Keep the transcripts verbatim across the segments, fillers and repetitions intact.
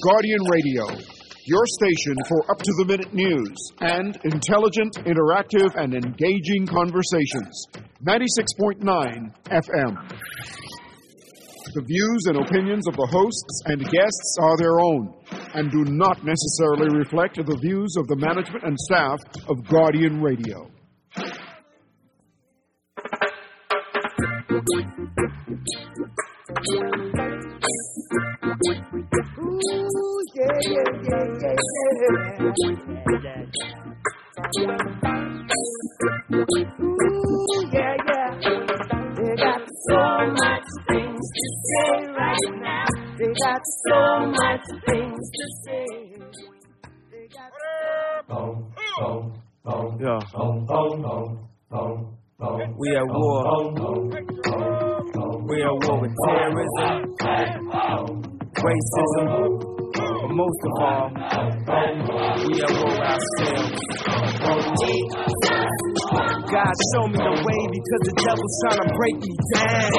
Guardian Radio, your station for up-to-the-minute news and intelligent, interactive, and engaging conversations. ninety-six point nine F M. The views and opinions of the hosts and guests are their own and do not necessarily reflect the views of the management and staff of Guardian Radio. Ooh, yeah, yeah, yeah, yeah, yeah. Ooh, yeah, yeah. They got so much things to say right now. They got so much things to say. They got so Yeah. We at war. We at war with terrorism, racism, but most of all, we at war with ourselves. God, show me the way because the devil's trying to break me down.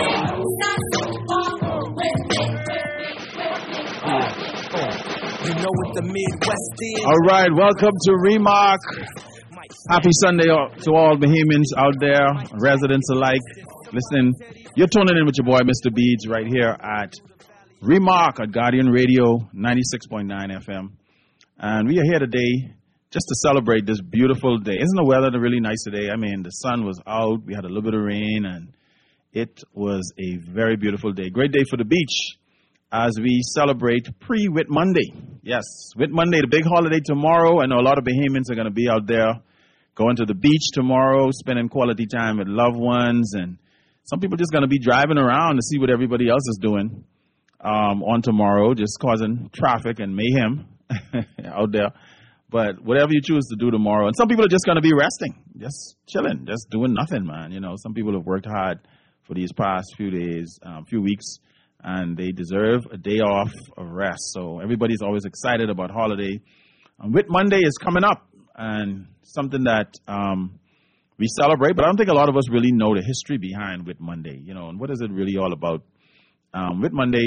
You know what the Midwest is. All right, welcome to Remark. Happy Sunday to all Bahamians out there, residents alike. Listen, you're tuning in with your boy, Mister Beads, right here at Remark at Guardian Radio, ninety-six point nine F M. And we are here today just to celebrate this beautiful day. Isn't the weather really nice today? I mean, the sun was out, we had a little bit of rain, and it was a very beautiful day. Great day for the beach as we celebrate pre-Whit Monday. Yes, Whit Monday, the big holiday tomorrow. I know a lot of Bahamians are going to be out there going to the beach tomorrow, spending quality time with loved ones, and some people just going to be driving around to see what everybody else is doing um, on tomorrow, just causing traffic and mayhem out there. But whatever you choose to do tomorrow, and some people are just going to be resting, just chilling, just doing nothing, man. You know, some people have worked hard for these past few days, um, few weeks, and they deserve a day off of rest. So everybody's always excited about holiday. And Whit Monday is coming up, and something that um, we celebrate, but I don't think a lot of us really know the history behind Whit Monday, you know, and what is it really all about? Um, Whit Monday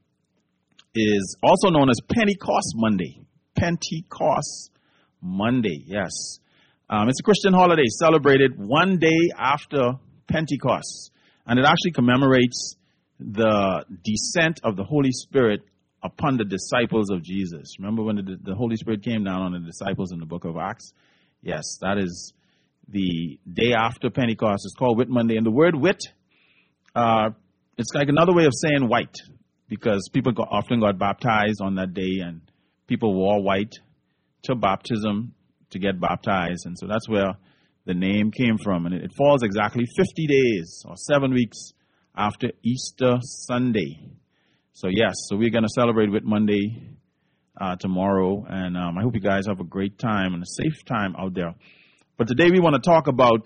is also known as Pentecost Monday. Pentecost Monday, yes. Um, it's a Christian holiday celebrated one day after Pentecost, and it actually commemorates the descent of the Holy Spirit upon the disciples of Jesus. Remember when the, the Holy Spirit came down on the disciples in the book of Acts? Yes, that is the day after Pentecost. It's called Whit Monday. And the word whit, uh, it's like another way of saying white, because people got, often got baptized on that day, and people wore white to baptism to get baptized. And so that's where the name came from. And it, it falls exactly fifty days or seven weeks after Easter Sunday. So yes, so we're going to celebrate Whit Monday uh, tomorrow, and um, I hope you guys have a great time and a safe time out there. But today we want to talk about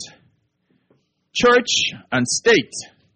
church and state.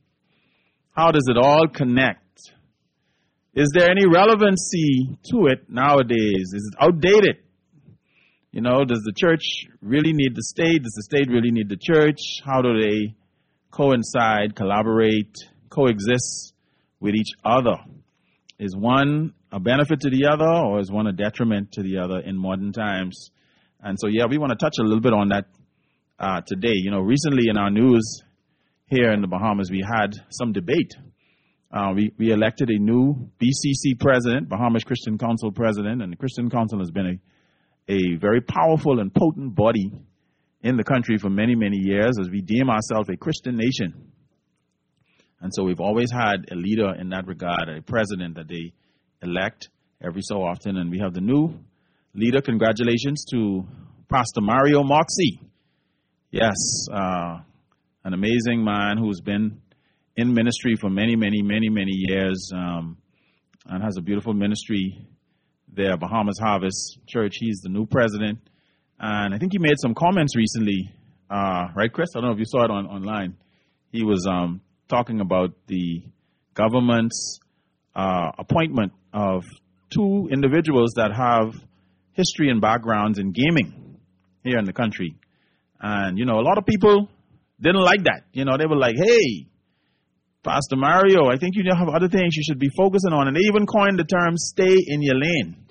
How does it all connect? Is there any relevancy to it nowadays? Is it outdated? You know, does the church really need the state? Does the state really need the church? How do they coincide, collaborate, coexist with each other? Is one a benefit to the other, or is one a detriment to the other in modern times? And so, yeah, we want to touch a little bit on that uh, today. You know, recently in our news here in the Bahamas, we had some debate. Uh, we, we elected a new B C C president, Bahamas Christian Council president, and the Christian Council has been a, a very powerful and potent body in the country for many, many years, as we deem ourselves a Christian nation. And so we've always had a leader in that regard, a president that they elect every so often. And we have the new leader. Congratulations to Pastor Mario Moxie. Yes, uh, an amazing man who's been in ministry for many, many, many, many years, um, and has a beautiful ministry there, Bahamas Harvest Church. He's the new president. And I think he made some comments recently, uh, right, Chris? I don't know if you saw it on online. He was um, talking about the government's uh, appointment of two individuals that have history and backgrounds in gaming here in the country. And, you know, a lot of people didn't like that. You know, they were like, hey, Pastor Mario, I think you have other things you should be focusing on. And they even coined the term stay in your lane.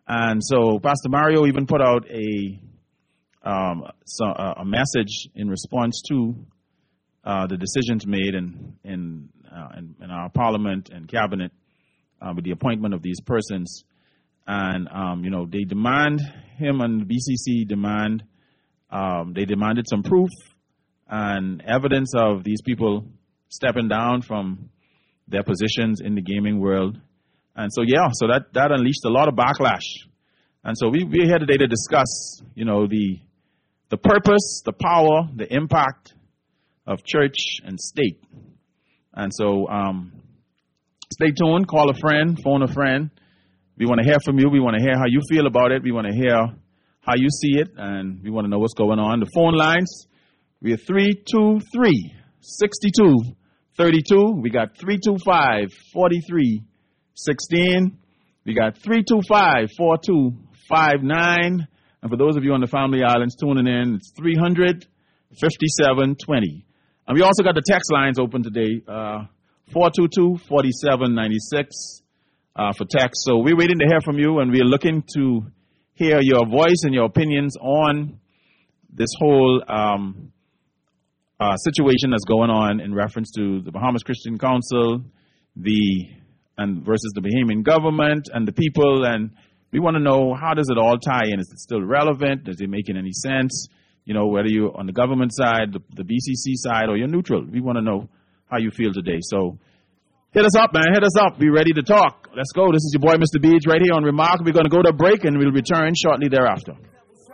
And so Pastor Mario even put out a um, so, uh, a message in response to uh, the decisions made in in, uh, in in our Parliament and Cabinet uh, with the appointment of these persons. And um, you know, they demand him and the B C C demand um, they demanded some proof and evidence of these people stepping down from their positions in the gaming world. And so, yeah, so that, that unleashed a lot of backlash. And so we, we're here today to discuss, you know, the the purpose, the power, the impact of church and state. And so um, stay tuned, call a friend, phone a friend. We want to hear from you. We want to hear how you feel about it. We want to hear how you see it, and we want to know what's going on. The phone lines, we are three two three, six two three two. We got three two five, four three one six. We got three two five, four two five nine. And for those of you on the Family Islands tuning in, it's three hundred, fifty-seven twenty. And we also got the text lines open today, uh, four two two, four seven nine six uh, for text. So we're waiting to hear from you, and we're looking to hear your voice and your opinions on this whole um, uh, situation that's going on in reference to the Bahamas Christian Council, the and versus the Bahamian government and the people. And we want to know, how does it all tie in? Is it still relevant? Is it making any sense? You know, whether you're on the government side, the, the B C C side, or you're neutral. We want to know how you feel today. So hit us up, man. Hit us up. Be ready to talk. Let's go. This is your boy, Mister Beach, right here on Remark. We're going to go to a break, and we'll return shortly thereafter. The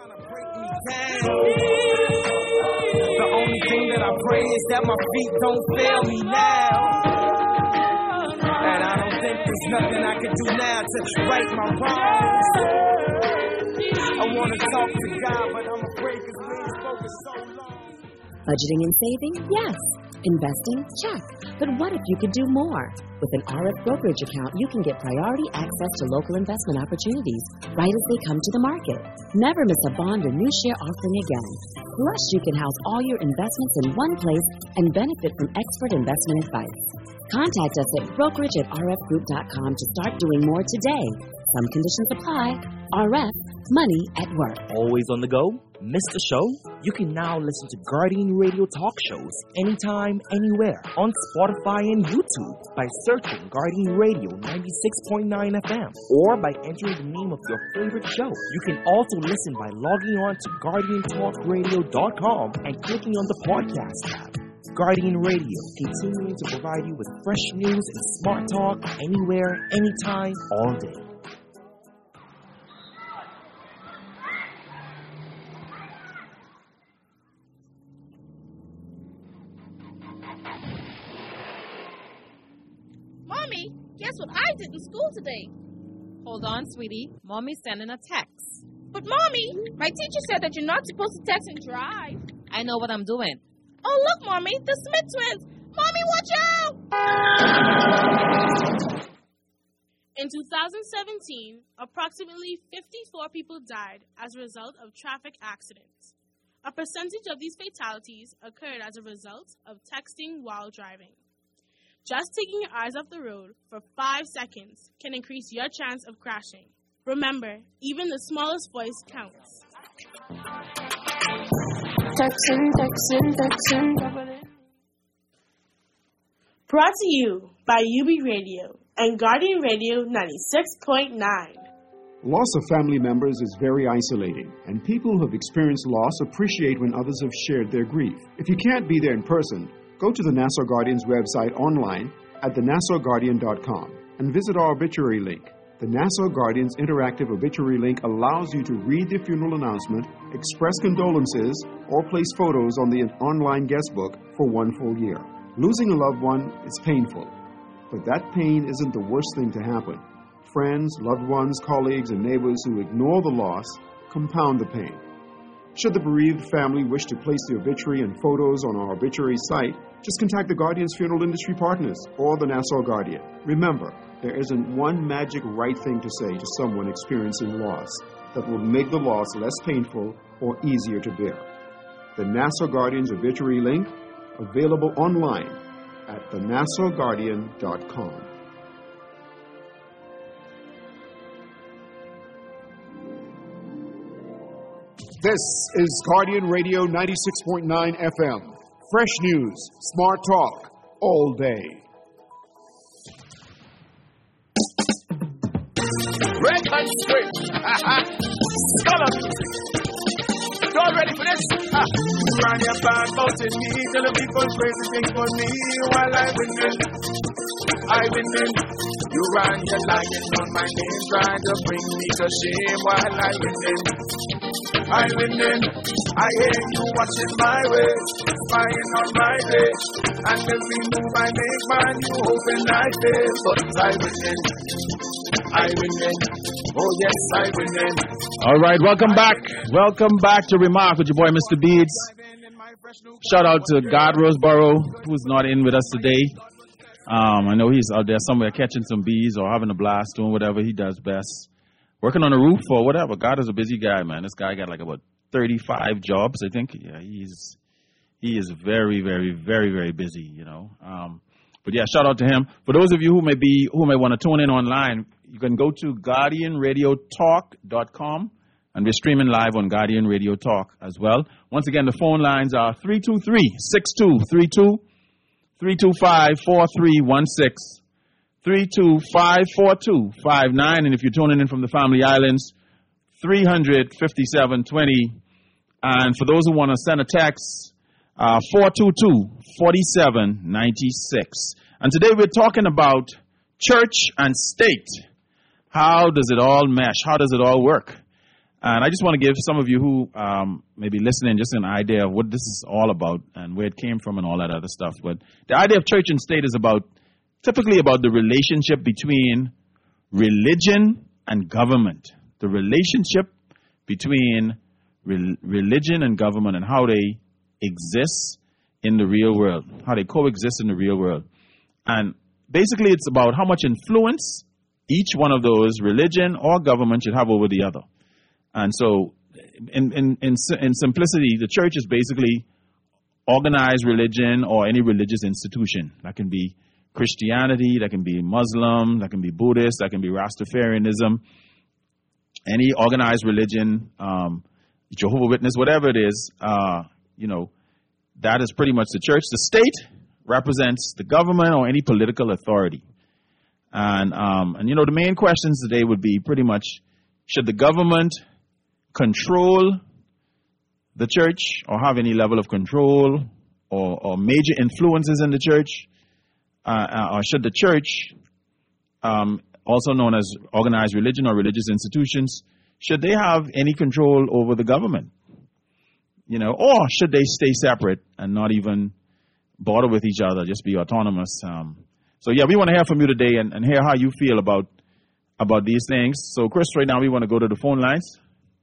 only thing that I pray is that my feet don't fail me now. And I don't think there's nothing I can do now to right my wrongs. I want to talk to God, but I'm afraid because we ain't spoken so long. Budgeting and saving? Yes. Investing? Check. But what if you could do more? With an R F brokerage account, you can get priority access to local investment opportunities right as they come to the market. Never miss a bond or new share offering again. Plus, you can house all your investments in one place and benefit from expert investment advice. Contact us at brokerage at r f group dot com to start doing more today. Some conditions apply. R F, money at work. Always on the go? Missed a show? You can now listen to Guardian Radio talk shows anytime, anywhere on Spotify and YouTube by searching Guardian Radio ninety-six point nine F M or by entering the name of your favorite show. You can also listen by logging on to guardian talk radio dot com and clicking on the podcast tab. Guardian Radio, continuing to provide you with fresh news and smart talk anywhere, anytime, all day. Mommy, guess what I did in school today? Hold on, sweetie. Mommy's sending a text. But Mommy, my teacher said that you're not supposed to text and drive. I know what I'm doing. Oh, look, Mommy, the Smith twins. Mommy, watch out! In two thousand seventeen, approximately fifty-four people died as a result of traffic accidents. A percentage of these fatalities occurred as a result of texting while driving. Just taking your eyes off the road for five seconds can increase your chance of crashing. Remember, even the smallest voice counts. Texting, texting, texting. Brought to you by U B Radio and Guardian Radio ninety-six point nine. Loss of family members is very isolating, and people who have experienced loss appreciate when others have shared their grief. If you can't be there in person, go to the Nassau Guardian's website online at the nassau guardian dot com and visit our obituary link. The Nassau Guardian's interactive obituary link allows you to read the funeral announcement, express condolences, or place photos on the online guest book for one full year. Losing a loved one is painful, but that pain isn't the worst thing to happen. Friends, loved ones, colleagues, and neighbors who ignore the loss compound the pain. Should the bereaved family wish to place the obituary and photos on our obituary site, just contact the Guardian's Funeral Industry Partners or the Nassau Guardian. Remember, there isn't one magic right thing to say to someone experiencing loss that will make the loss less painful or easier to bear. The Nassau Guardian's obituary link, available online at the nassau guardian dot com. This is Guardian Radio ninety-six point nine F M. Fresh news, smart talk, all day. Red and straight. Scholar music. Y'all ready for this? Ha. Run your band mountain me. Tell the people crazy things for me while I winning. I winning. You run your lying on my name, trying to bring me to shame while I winning. I winning. I hear you watching my way, spying on my day. And every move I make, man, you hoping I fail. But I winning. I winning. Oh yes, I winning. All right, welcome back. Welcome back to Remark with your boy, Mister Beads. Shout out to God Roseboro, who's not in with us today. Um, I know he's out there somewhere catching some bees or having a blast, doing whatever he does best. Working on a roof or whatever. God is a busy guy, man. This guy got like about thirty-five jobs, I think. Yeah, he's he is very, very, very, very busy, you know. Um, but yeah, shout out to him. For those of you who may be who may want to tune in online, you can go to guardian radio talk dot com, and we're streaming live on Guardian Radio Talk as well. Once again, the phone lines are three two three, six two three two, three two five, four three one six, three two five, four two five nine, and if you're tuning in from the Family Islands, three hundred, fifty-seven twenty. And for those who want to send a text, uh, four two two, four seven nine six. And today we're talking about church and state. How does it all mesh? How does it all work? And I just want to give some of you who um, may be listening just an idea of what this is all about and where it came from and all that other stuff. But the idea of church and state is about, typically about the relationship between religion and government. The relationship between re- religion and government and how they exist in the real world, how they coexist in the real world. And basically it's about how much influence each one of those, religion or government, should have over the other. And so, in, in, in, in simplicity, the church is basically organized religion or any religious institution. That can be Christianity, that can be Muslim, that can be Buddhist, that can be Rastafarianism. Any organized religion, um, Jehovah's Witness, whatever it is, uh, you know, that is pretty much the church. The state represents the government or any political authority. And, um, and you know, the main questions today would be pretty much, should the government control the church or have any level of control or, or major influences in the church? Uh, or should the church, um, also known as organized religion or religious institutions, should they have any control over the government? You know, or should they stay separate and not even bother with each other, just be autonomous? Um, so yeah, we want to hear from you today and, and hear how you feel about about these things. So Chris, right now we want to go to the phone lines.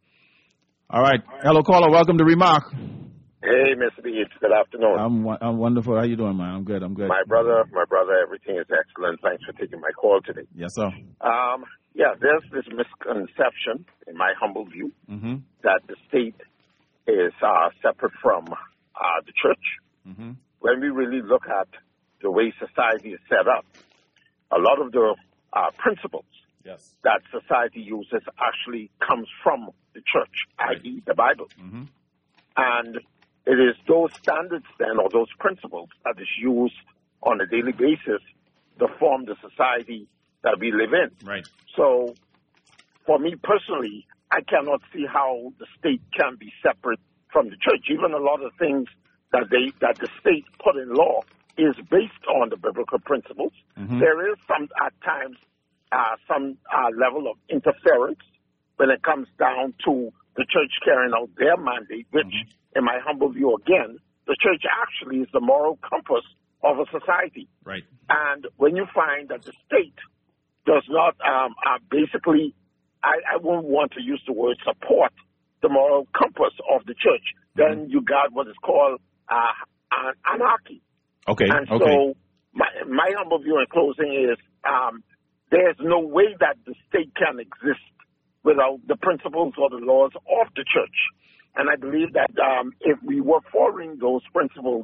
All right, hello caller, welcome to Remark. Hey, Mister Beats, good afternoon. I'm I'm wonderful. How you doing, man? I'm good. I'm good. My brother, my brother, everything is excellent. Thanks for taking my call today. Yes, sir. Um, yeah, there's this misconception, in my humble view, mm-hmm. that the state is uh, separate from uh, the church. Mm-hmm. When we really look at the way society is set up, a lot of the uh, principles yes. that society uses actually comes from the church, right. that is the Bible. Mm-hmm. And it is those standards then, or those principles, that is used on a daily basis to form the society that we live in. Right. So, for me personally, I cannot see how the state can be separate from the church. Even a lot of things that they that the state put in law is based on the biblical principles. Mm-hmm. There is some, at times, uh, some uh, level of interference when it comes down to the church carrying out their mandate, which, mm-hmm. in my humble view, again, the church actually is the moral compass of a society. Right. And when you find that the state does not um, uh, basically, I, I won't want to use the word support the moral compass of the church, mm-hmm. then you got what is called uh, anarchy. Okay. And okay. so my, my humble view in closing is um, there's no way that the state can exist without the principles or the laws of the church. And I believe that um, if we were following those principles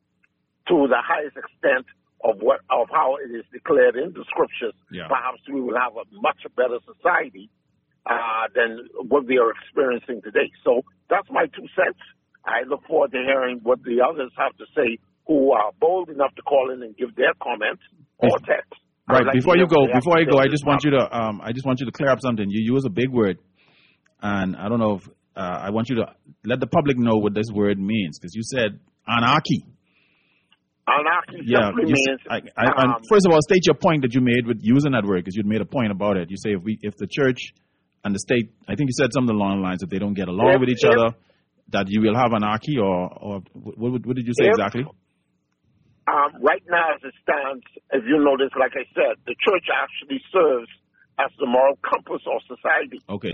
to the highest extent of what of how it is declared in the scriptures, yeah. perhaps we will have a much better society uh, than what we are experiencing today. So that's my two cents. I look forward to hearing what the others have to say who are bold enough to call in and give their comments or text. Right. Like before you go, before I go, I this just want you to, um, I just want you to clear up something. You use a big word, and I don't know if uh, I want you to let the public know what this word means, because you said anarchy. Anarchy Yeah. simply You, means. I, I, and um, first of all, state your point that you made with using that word, because you'd made a point about it. You say if we, if the church and the state, I think you said something along the lines, if they don't get along If- with each if- other, that you will have anarchy, or, or what, what did you say If- exactly? Um, right now, as it stands, if you notice, like I said, the church actually serves as the moral compass of society. Okay.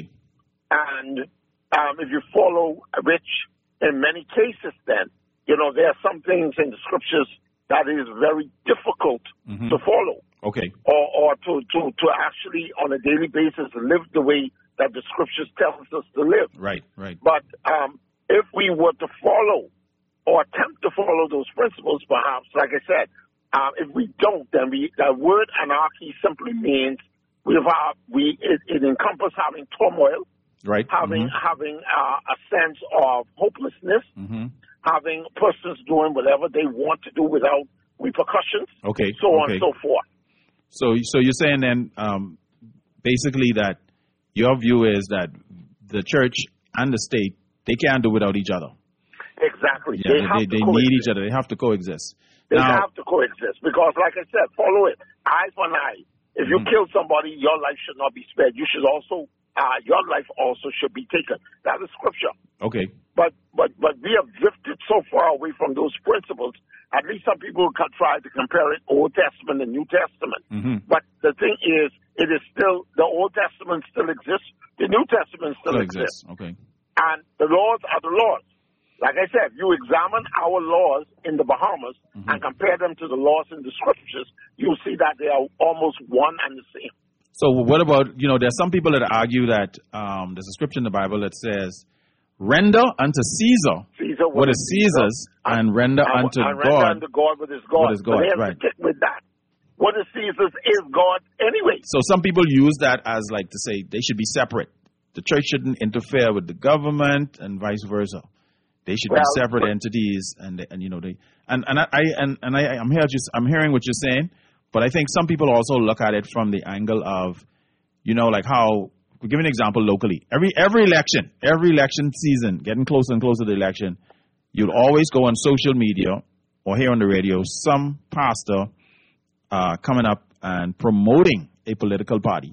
And um, if you follow Rich, in many cases, then, you know, there are some things in the scriptures that is very difficult Mhm. to follow, Okay. or, or to, to, to actually, on a daily basis, live the way that the scriptures tells us to live. Right. Right. But um, if we were to follow or attempt to follow those principles, perhaps, like I said, uh, if we don't, then we, the word anarchy simply means we have, uh, we it, it encompasses having turmoil, Right. having Mhm. having uh, a sense of hopelessness, Mhm. having persons doing whatever they want to do without repercussions, Okay. so on okay. and so forth. So, so you're saying then, um, basically that your view is that the church and the state, they can't do without each other. Exactly. Yeah, they have they, to they coexist. need each other. They have to coexist. They Now, have to coexist because, like I said, follow it. Eye for an eye. If you Mhm. kill somebody, your life should not be spared. You should also, uh, your life also should be taken. That is scripture. okay. But but but we have drifted so far away from those principles. At least some people can try to compare it Old Testament and New Testament. Mhm. But the thing is, it is still the Old Testament still exists. The New Testament still Still exists. exists. Okay. And the laws are the laws. Like I said, you examine our laws in the Bahamas Mhm. and compare them to the laws in the scriptures, you'll see that they are almost one and the same. So what about, you know, there's some people that argue that um, there's a scripture in the Bible that says, render unto Caesar, Caesar what is Caesar's, and render and, unto and render God. unto God what is God. what is God, But here's right. the kick with that. What is Caesar's is God anyway. So some people use that as like to say they should be separate. The church shouldn't interfere with the government and vice versa. They should Well, be separate but- entities, and they, and you know they and and I, I and and I I'm here just I'm hearing what you're saying, but I think some people also look at it from the angle of, you know, like how we give an example locally. Every every election, every election season, getting closer and closer to the election, you'll always go on social media or hear on the radio some pastor uh, coming up and promoting a political party,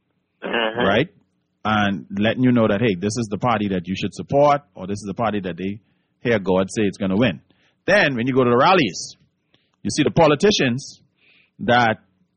Mhm. right? And letting you know that, hey, this is the party that you should support, or this is the party that they hear God say it's going to win. Then when you go to the rallies, you see the politicians that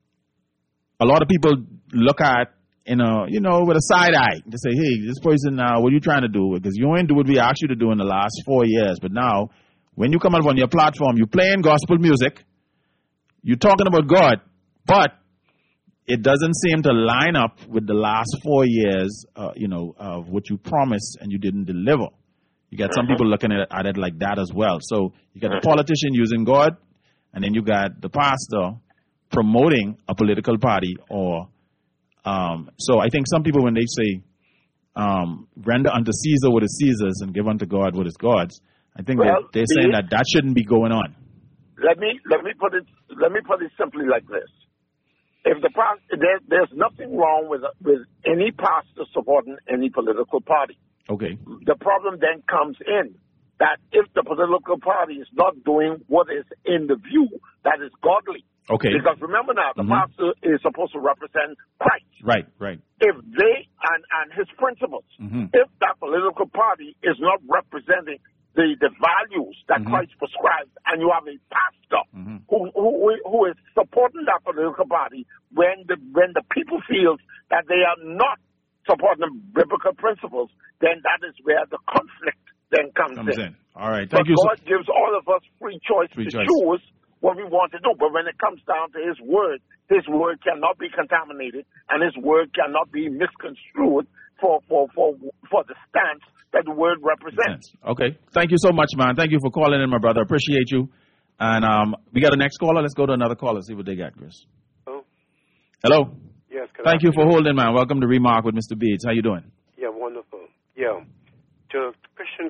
a lot of people look at in a, you know, with a side eye. They say, hey, this person now, what are you trying to do? Because you ain't do what we asked you to do in the last four years. But now, when you come up on your platform, you're playing gospel music, you're talking about God, but it doesn't seem to line up with the last four years, uh, you know, of what you promised and you didn't deliver. You got some people looking at it, at it like that as well. So you got the politician using God, and then you got the pastor promoting a political party. Or um, so I think some people, when they say, um, render unto Caesar what is Caesar's and give unto God what is God's, I think Well, they, they're saying see- that that shouldn't be going on. Let me let me put it let me put it simply like this. If the past, there, there's nothing wrong with with any pastor supporting any political party. Okay. The problem then comes in that if the political party is not doing what is in the view that is godly. Okay. Because remember now, the Mhm. pastor is supposed to represent Christ. Right, right. If they and and his principles, Mhm. if that political party is not representing the, the values that Mhm. Christ prescribes, and you have a pastor Mhm. who, who who is supporting that political party, when the when the people feels that they are not supporting biblical principles, then that is where the conflict then comes, Comes in. in. All right. But Thank you. so- God gives all of us free choice Free to choice. choose what we want to do. But when it comes down to His word, His word cannot be contaminated, and His word cannot be misconstrued for for for for the stance that the word represents. Okay. Thank you so much, man. Thank you for calling in, my brother. Appreciate you. And um, we got a next caller. Let's go to another caller, see what they got, Chris. Hello? Hello. Yes. Can Thank I you for holding, man. Welcome to Remark with Mister Beats. How you doing? Yeah, wonderful. Yeah. The question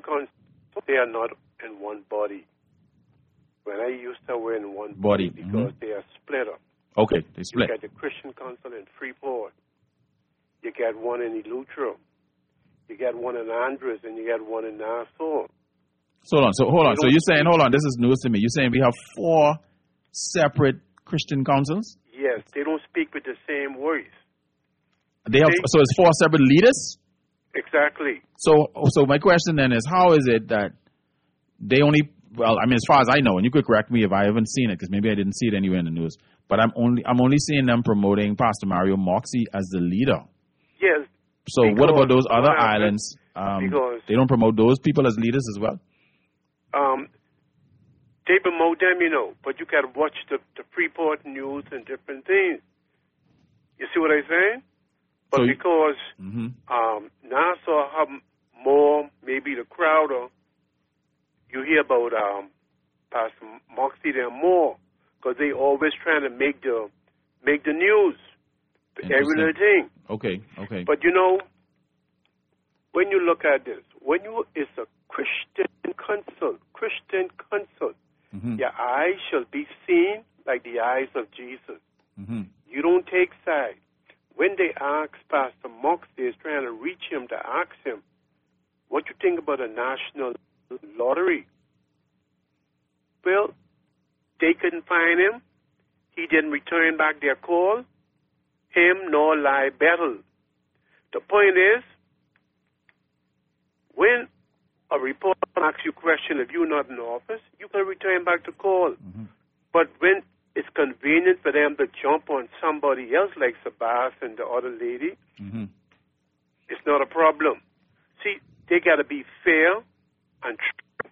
are not in one body. When I use the word in one Body, body, because mhm. they are split up. Okay, they split. You got the Christian Council in Freeport. You got one in Eleuthera. You got one in Andres, and you got one in Nassau. So hold on. So hold on. They So don't you're saying, speak- hold on. This is news to me. You're saying we have four separate Christian councils. Yes, they don't speak with the same voice. They have. They- So it's four separate leaders. Exactly. So so my question then is, how is it that they only? Well, I mean, as far as I know, and you could correct me if I haven't seen it, because maybe I didn't see it anywhere in the news. But I'm only I'm only seeing them promoting Pastor Mario Moxie as the leader. Yes. So what about those other what happened- islands? Um, because- they don't promote those people as leaders as well. Um, they promote them, you know, but you got to watch the, the Freeport news and different things. You see what I'm saying? But So you- because Mm-hmm. um, Nassau have more, maybe the crowd, or you hear about um, Pastor Moxie there more, because they always trying to make the make the news, every Interesting. little thing. Okay. Okay. But you know, when you look at this, when you it's a Christian council, Christian council, Mhm. your eyes shall be seen like the eyes of Jesus. Mm-hmm. You don't take side. When they ask Pastor Mox, they're trying to reach him to ask him, what you think about a national lottery? Well, they couldn't find him. He didn't return back their call. Him nor lie battle. The point is, when a reporter asks you a question, if you're not in office, you can return back the call. Mm-hmm. But when it's convenient for them to jump on somebody else like Sabas and the other lady, Mm-hmm. it's not a problem. See, they got to be fair and true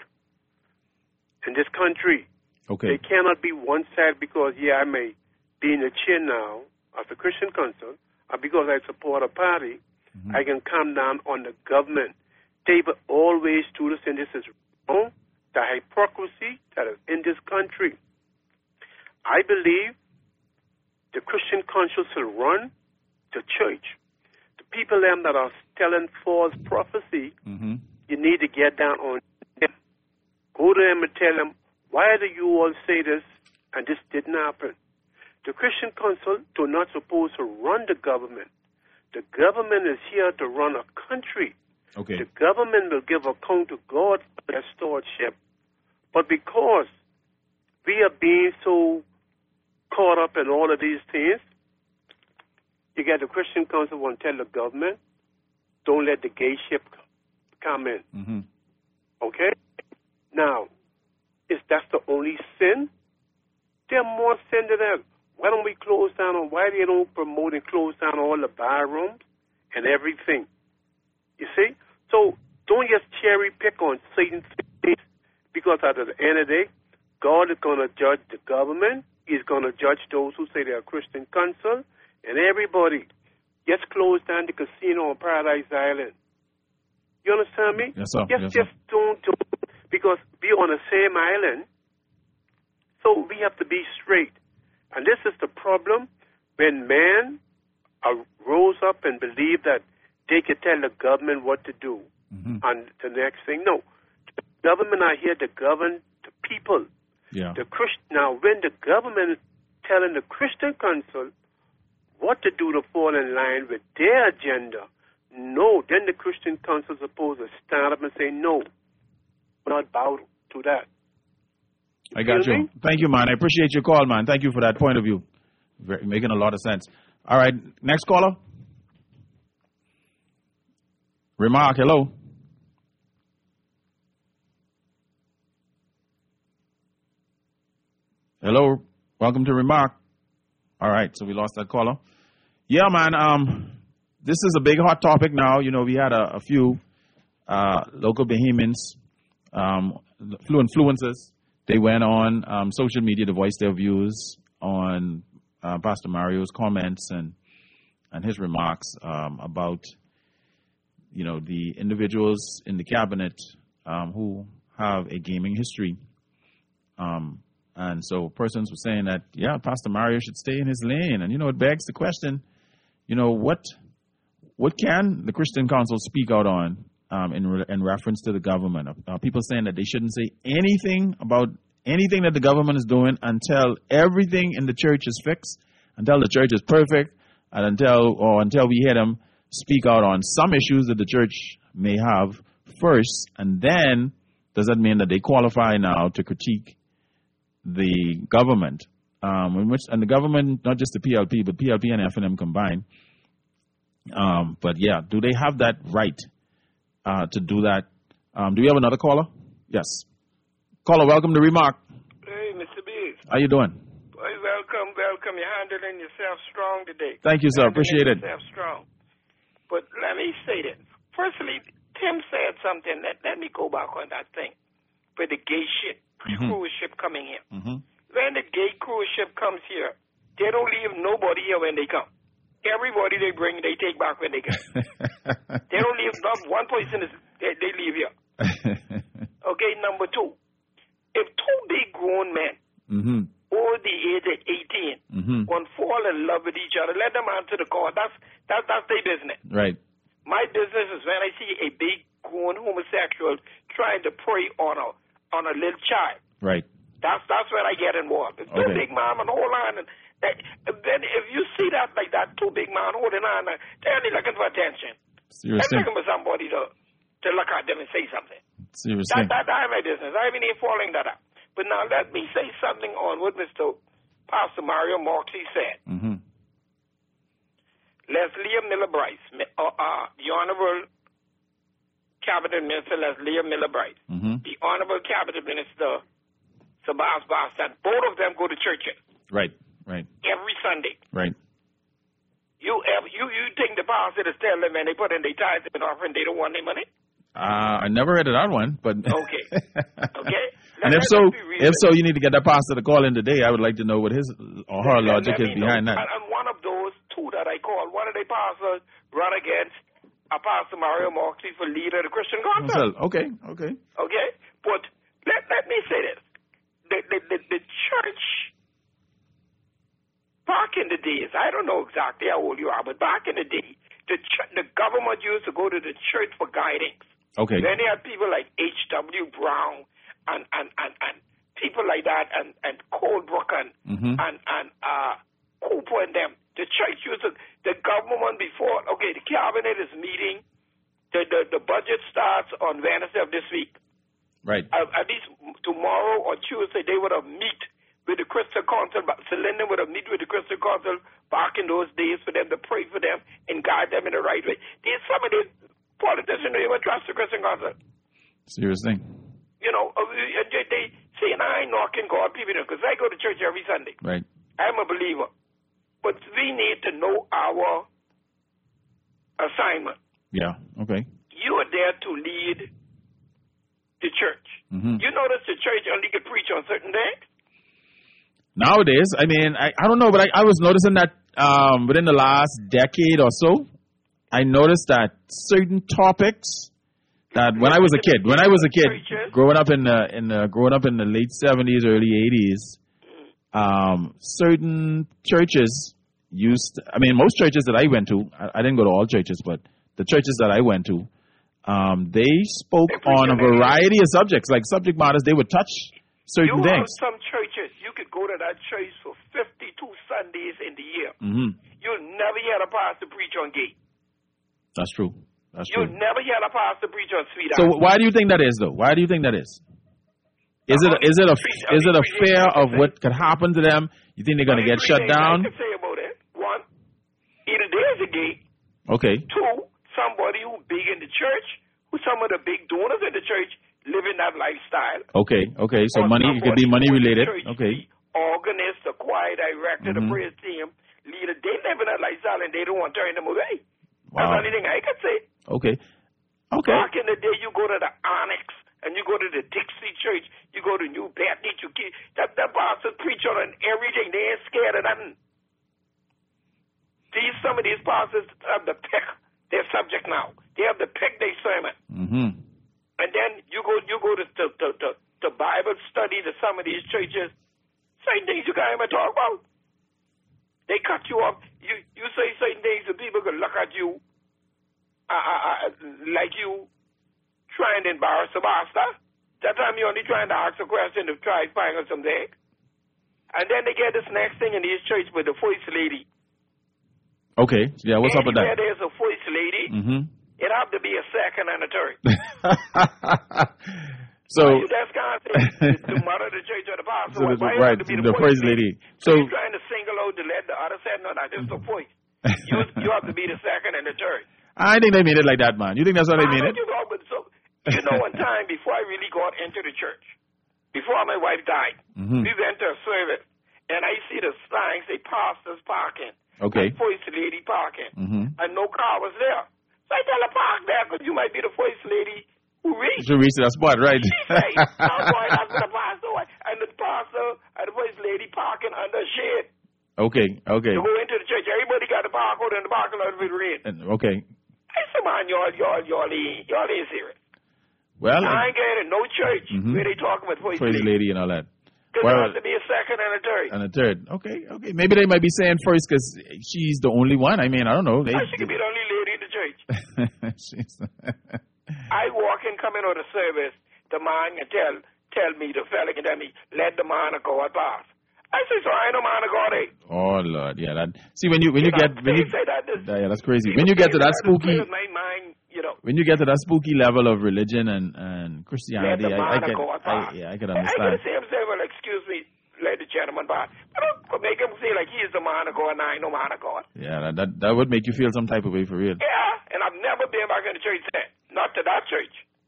in this country. Okay. They cannot be one side because, yeah, I may be in the chair now of the Christian Council, and because I support a party, Mm-hmm. I can come down on the government. They will always do this, and this is wrong. The hypocrisy that is in this country. I believe the Christian Council should run the church. The people them that are telling false prophecy, Mm-hmm. you need to get down on them. Go to them and tell them, why do you all say this and this didn't happen? The Christian Council do not supposed to run the government. The government is here to run a country. Okay. The government will give account to God for their stewardship. But because we are being so caught up in all of these things, you get the Christian Council want to tell the government, don't let the gay ship come in. Mm-hmm. Okay? Now, is that the only sin? There are more sin than that. Why don't we close down on, why they don't promote and close down all the bar rooms and everything? You see? So don't just cherry pick on certain things, because at the end of the day, God is going to judge the government. He's going to judge those who say they're a Christian council, and everybody. Just close down the casino on Paradise Island. You understand me? Yes, sir. Just, Yes, sir. just don't do it, because we're on the same island, so we have to be straight. And this is the problem when man uh, rose up and believed that they could tell the government what to do. Mm-hmm. And the next thing, no. The government are here to govern the people. Yeah. The Christ, now, when the government is telling the Christian Council what to do to fall in line with their agenda, no, then the Christian Council is supposed to stand up and say, no, we're not bow to that. I got feel you. me? Thank you, man. I appreciate your call, man. Thank you for that point of view. Very, making a lot of sense. All right, next caller. Remark, hello. Hello, welcome to Remark. All right, so we lost that caller. Yeah, man, um, this is a big hot topic now. You know, we had a, a few uh, local Bahamians, um, flu influencers. They went on um, social media to voice their views on uh, Pastor Mario's comments and and his remarks um, about, you know, the individuals in the cabinet um, who have a gaming history. Um, and so persons were saying that, yeah, Pastor Mario should stay in his lane. And, you know, it begs the question, you know, what what can the Christian Council speak out on um, in re- in reference to the government. Uh, people saying that they shouldn't say anything about anything that the government is doing until everything in the church is fixed, until the church is perfect, and until or until we hear them speak out on some issues that the church may have first, and then does that mean that they qualify now to critique the government? Um, in which, and the government, not just the P L P, but P L P and F N M combined. Um, but yeah, do they have that right uh, to do that? Um, do we have another caller? Yes. Caller, welcome to Remark. Hey, Mister B. How you doing? Boy, welcome, welcome. You're handling yourself strong today. Thank you, sir. Appreciate it. Yourself strong. But let me say this. Firstly, Tim said something. Let, let me go back on that thing with the gay ship, Mm-hmm. cruise ship coming here. Mm-hmm. When the gay cruise ship comes here, they don't leave nobody here when they come. Everybody they bring, they take back when they get. They don't leave not one person. Is, they, they leave here. Okay, number two. If two big grown men mm-hmm. over the age of eighteen mm-hmm. want to fall in love with each other, let them answer the call. That's that, that's their business. Right. My business is when I see a big grown homosexual trying to prey on a on a little child. Right. That's that's when I get involved. It's Okay. two big mom and hold on, and that, then if you see that like that, two big man holding on, uh, they're only looking for attention. Seriously. They're looking for somebody to to look at them and say something. Seriously. That, that, that's my business. I haven't even following that up. But now let me say something on what Mister Pastor Mario Moxie said. Mm-hmm. Leslie Miller Bryce, uh, uh, the Honorable Cabinet Minister Leslie Miller Bryce, Mm-hmm. the Honorable Cabinet Minister Sabas Boston, both of them go to churches Right. Right. every Sunday. Right. You ever, you you think the pastors tell them when they put in their tithes and offering they don't want their money? Uh, I never heard of that one, but Okay. Okay. and if so, if so, you need to get that pastor to call in today. I would like to know what his or her Let- logic let is me behind know. that. And, and one of those two that I called, one of the pastors run against a Pastor Mario Moxie for leader of the Christian Council. Okay. Okay. Okay? But let, let me say this. The, the, the, the church, back in the days, I don't know exactly how old you are, but back in the day, the ch- the government used to go to the church for guidance. Okay. Then they had people like H W Brown and, and, and, and people like that, and, and Colebrook and, Mm-hmm. and, and uh, Cooper and them. The church used to, the government before, okay, the cabinet is meeting, the, the, the budget starts on Wednesday of this week. Right. Uh, at least tomorrow or Tuesday, they would have meet with the Christian Council. Celinda would have meet with the Christian Council back in those days for them to pray for them and guide them in the right way. These some of these politicians don't even trust the Christian Council. Seriously. You know, uh, they, they say, and I ain't knocking God people because I go to church every Sunday. Right. I'm a believer. But we need to know our assignment. Yeah. Okay. You are there to lead the church. Mm-hmm. You notice the church only can preach on certain days? Nowadays, I mean, I, I don't know, but I, I was noticing that um, within the last decade or so, I noticed that certain topics that when I was a kid, when I was a kid, growing up in the in the growing up in the late seventies, early eighties, um, certain churches used. I mean, most churches that I went to, I, I didn't go to all churches, but the churches that I went to, um, they spoke on a variety of subjects, like subject matters. They would touch certain you things. have some churches, you could go to that church for fifty-two Sundays in the year. Mm-hmm. You'll never hear a pastor preach on gay. That's true. That's You'll true. never hear a pastor preach on sweet. So why do you think that is, though? Why do you think that is? Is it is it a is it a fear of what could happen to them? You think they're going to get shut down? I can say about it. One, either there's a gay. Okay. Two, somebody who big in the church, who some of the big donors in the church living that lifestyle. Okay. Okay. So Or money, it could be money somebody who in the related. church, Okay. Organist, the choir director, the Mhm. praise team leader, they live in that lifestyle and they don't want to turn them away. That's Wow. the only thing I could say. Okay. Okay. Back in the day, you go to the Onyx and you go to the Dixie Church, you go to New Bethany, you keep, that, that pastor preach on everything. They ain't scared of nothing. These, some of these pastors have to pick their subject now. They have to pick their sermon. Mm-hmm. And then you go you go to to, to, to, to Bible study to some of these churches. Same things you can't even talk about. They cut you off. You you say certain things and people can look at you uh, uh, uh, like you trying to embarrass the pastor. That time you're only trying to ask a question to try to find out something. And then they get this next thing in his church with the first lady. Okay. Yeah, what's up with Anywhere that? there's a first lady, Mm-hmm. it have to be a second and a third. So, you just can't say the mother of the church or the pastor. so the, Why right, have to be the first lady. So, You're trying to single out to let the other say, no, that's just the first. You, you have to be the second and the third. I think they made it like that, man. You think that's how they I made know it? You, know, but so, you know, one time before I really got into the church, before my wife died, Mhm. we went to a service, and I see the signs, say pastors parking, Okay. and first lady parking, Mm-hmm. and no car was there. So I tell her, park there, because you might be the first lady who reached. To reach that spot, right? Right. I'm going after the pastor, and the pastor and the first lady parking under a shade. Okay, okay. To go into the church, everybody got the barcode in the parking lot with red. And- Okay. I said, man, y'all, y'all, y'all ain't, y'all ain't serious. Well, I ain't getting no church Mhm. where they talking about first first lady. lady and all that. Because Well, there has to be a second and a third. and a third. Okay, okay. Maybe they might be saying first because she's the only one. I mean, I don't know. They, She could be the only lady in the church. She's- I walk in, come in on the service, the man can tell tell me, the fella can tell me, let the man of God pass. I say, so I ain't no man of God, eh? oh Lord, yeah. That. See, when you when you, You know, get when they you say that this- yeah, that's crazy. When you get to that spooky Plays my mind, you know. when you get to that spooky level of religion and and Christianity, Let the I, I man can of God I, pass. yeah, I can I, I understand. could say, say, well, excuse me, let the gentleman pass. But don't make him say like he is the man of God and I ain't no man of God. Yeah, that, that that would make you feel some type of way for real. Yeah, and I've never been back in the church since. Not to that church.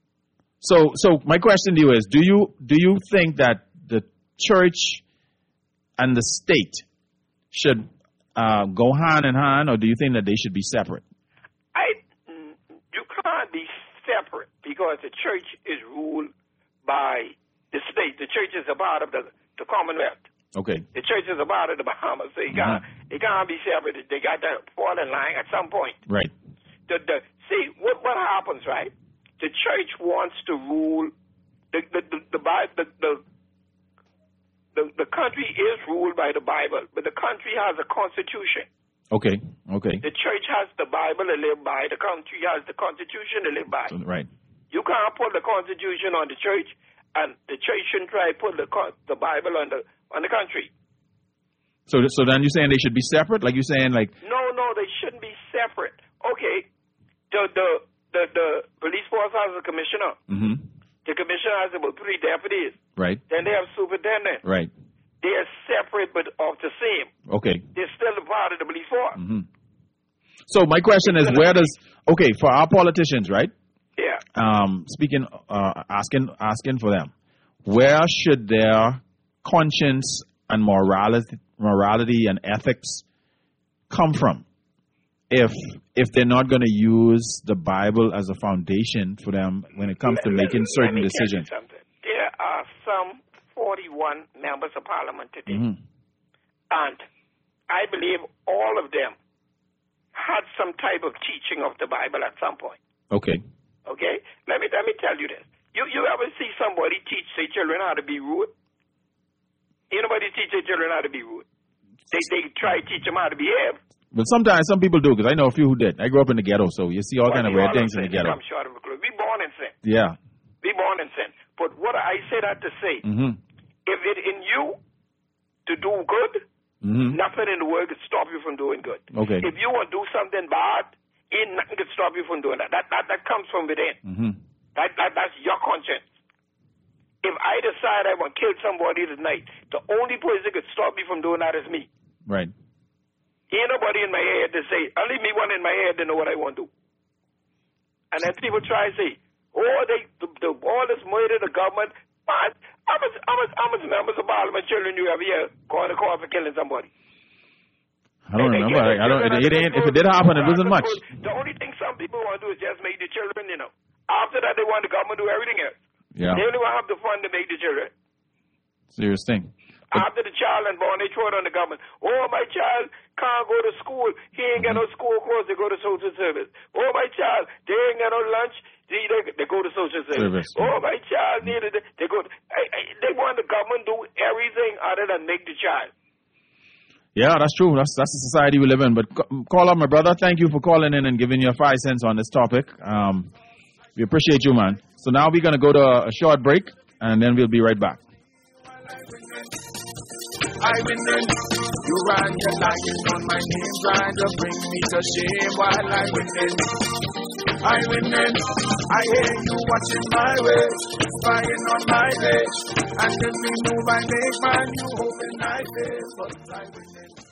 So so my question to you is: Do you do you think that the church and the state should uh, go hand in hand, or do you think that they should be separate? I, you can't be separate because the church is ruled by the state. The church is a part of the, the Commonwealth. Okay. The church is a part of the Bahamas. So you can't, it can't be separate. They got to fall in line at some point. Right. The, the, see, what, what happens, right? The church wants to rule, the, the, the, the, Bi- the, the, the, the country is ruled by the Bible, but the country has a constitution. Okay. Okay. The church has the Bible to live by. The country has the Constitution to live by. Right. You can't put the Constitution on the church, and the church shouldn't try to put the con- the Bible on the on the country. So so then you're saying they should be separate? Like you're saying like No, no, they shouldn't be separate. Okay, the the the, the police force has a commissioner. mm-hmm. The commissioner has about three deputies. Right. Then they have superintendent. Right. They are separate but of the same. Okay. They're still a part of the police force. Mm-hmm. So my question is, where does okay for our politicians, right? Yeah. Um, speaking, uh, asking, asking for them, where should their conscience and morality, morality and ethics come from? If if they're not going to use the Bible as a foundation for them when it comes to Let- making let certain me tell you decisions. something. There are some forty-one members of parliament today, Mm-hmm. and I believe all of them had some type of teaching of the Bible at some point. Okay. Okay? Let me let me tell you this. You you ever see somebody teach their children how to be rude? Anybody teach their children how to be rude? They they try to teach them how to behave. But sometimes some people do, because I know a few who did. I grew up in the ghetto, so you see all Well, kind of we weird all things in the sin. ghetto. I'm short of a clue. We born in sin. Yeah. We born in sin. But what I say that to say, Mm-hmm. if it in you to do good, Mm-hmm. nothing in the world could stop you from doing good. Okay. If you want to do something bad, ain't nothing could stop you from doing that. That that, that comes from within. Mm-hmm. That, that that's your conscience. If I decide I want to kill somebody tonight, the only person that could stop me from doing that is me. Right. Ain't nobody in my head to say, only me one in my head to know what I want to do. And then people try to say, oh, they the, the all this murder, the government. But how much, how much, how much members of parliament children you have here going to court for killing somebody? I don't They- they remember. kill I, I don't. children It, it at ain't. the If it did happen, it wasn't much. The only thing some people want to do is just make the children, you know. After that, they want the government to do everything else. Yeah. They only want to have the fund to make the children. Serious thing. After the child and born, they throw it on the government. Oh, my child can't go to school. He ain't got no school course. They go to social service. Oh, my child, they ain't got no lunch. They, they, they go to social service. Service. Oh, my child needed it. They go. To, I, I, they want the government to do everything other than make the child. Yeah, that's true. That's that's the society we live in. But c- call up my brother. Thank you for calling in and giving your five cents on this topic. Um, We appreciate you, man. So now we're going to go to a short break, and then we'll be right back. I winning. You run your lying on my name, trying to bring me to shame while I winning. I winning. I hear you watching my ways, spying on my day. And every move I make, man, you hoping I fail, but I winning.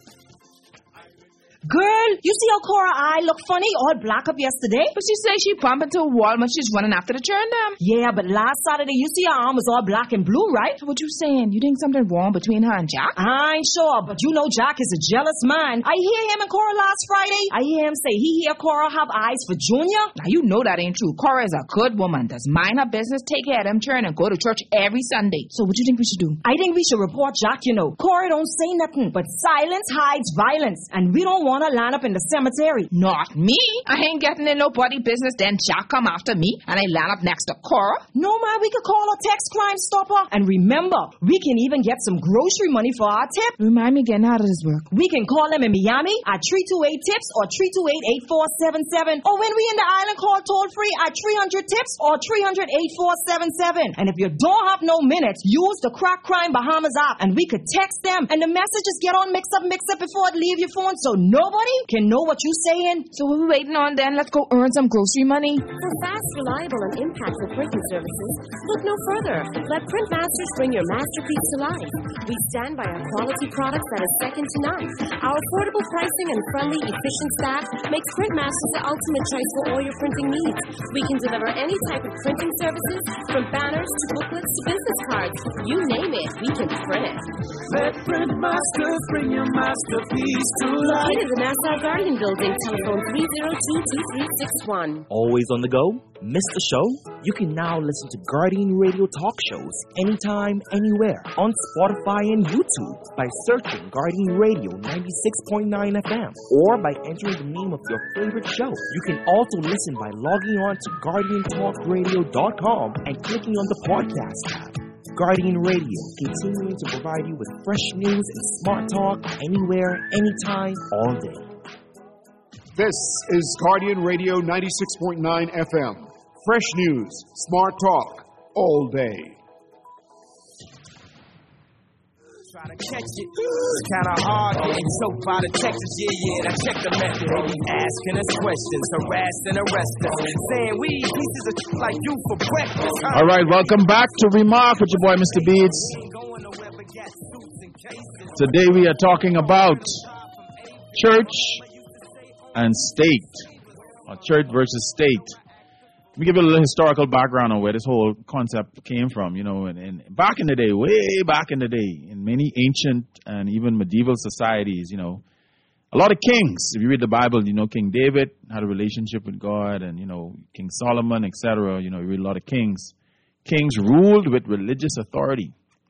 Girl, you see how Cora eye look funny, all black up yesterday? But she said she bumped into a wall when she's running after the churn them. Yeah, but last Saturday, you see her arm was all black and blue, right? What you saying? You think something wrong between her and Jack? I ain't sure, but you know Jack is a jealous man. I hear him and Cora last Friday. I hear him say he hear Cora have eyes for Junior. Now, you know that ain't true. Cora is a good woman. Does mind her business, take care of them churn, and go to church every Sunday. So what you think we should do? I think we should report Jack, you know. Cora don't say nothing, but silence hides violence, and we don't want to line up in the cemetery. Not me. I ain't getting in nobody business. Then Jack come after me and I land up next to Cora. No, man, we could call a text Crime Stopper. And remember, we can even get some grocery money for our tip. Remind me again, how does this work? We can call them in Miami at three two eight tips or three two eight, eight four seven seven. Or when we in the island, call toll free at three hundred tips or three hundred, eight four seven seven. And if you don't have no minutes, use the Crack Crime Bahamas app and we could text them. And the messages get on mix up, mix up before it leave your phone so nobody can know what you saying. So what we waiting on then? Let's go earn some grocery money. For fast, reliable, and impactful printing services, look no further. Let Print Masters bring your masterpiece to life. We stand by our quality products that is second to none. Our affordable pricing and friendly, efficient staff makes Print Masters the ultimate choice for all your printing needs. We can deliver any type of printing services, from banners to booklets to business cards. You name it, we can print it. Let Print Masters bring your masterpiece to life. Located in the Nassau Guardian Building, telephone three zero two, two three six one. Always on the go? Missed the show? You can now listen to Guardian Radio talk shows anytime, anywhere on Spotify and YouTube by searching Guardian Radio ninety-six point nine F M or by entering the name of your favorite show. You can also listen by logging on to guardian talk radio dot com and clicking on the podcast tab. Guardian Radio, continuing to provide you with fresh news and smart talk anywhere, anytime, all day. This is Guardian Radio ninety-six point nine F M. Fresh news, smart talk, all day. Try to catch it. It's kind of hard getting choked by the Texas. Yeah, yeah, I check the method. They be asking us questions, harassed and arrested, saying we pieces of shit like you for breakfast. Huh? All right, welcome back to Remark with your boy, Mister Beats. Today we are talking about church and state, or church versus state. Let me give you a little historical background on where this whole concept came from. You know, and, and back in the day, way back in the day, in many ancient and even medieval societies, you know, a lot of kings. If you read the Bible, you know, King David had a relationship with God, and you know, King Solomon, et cetera. You know, you read a lot of kings. Kings ruled with religious authority,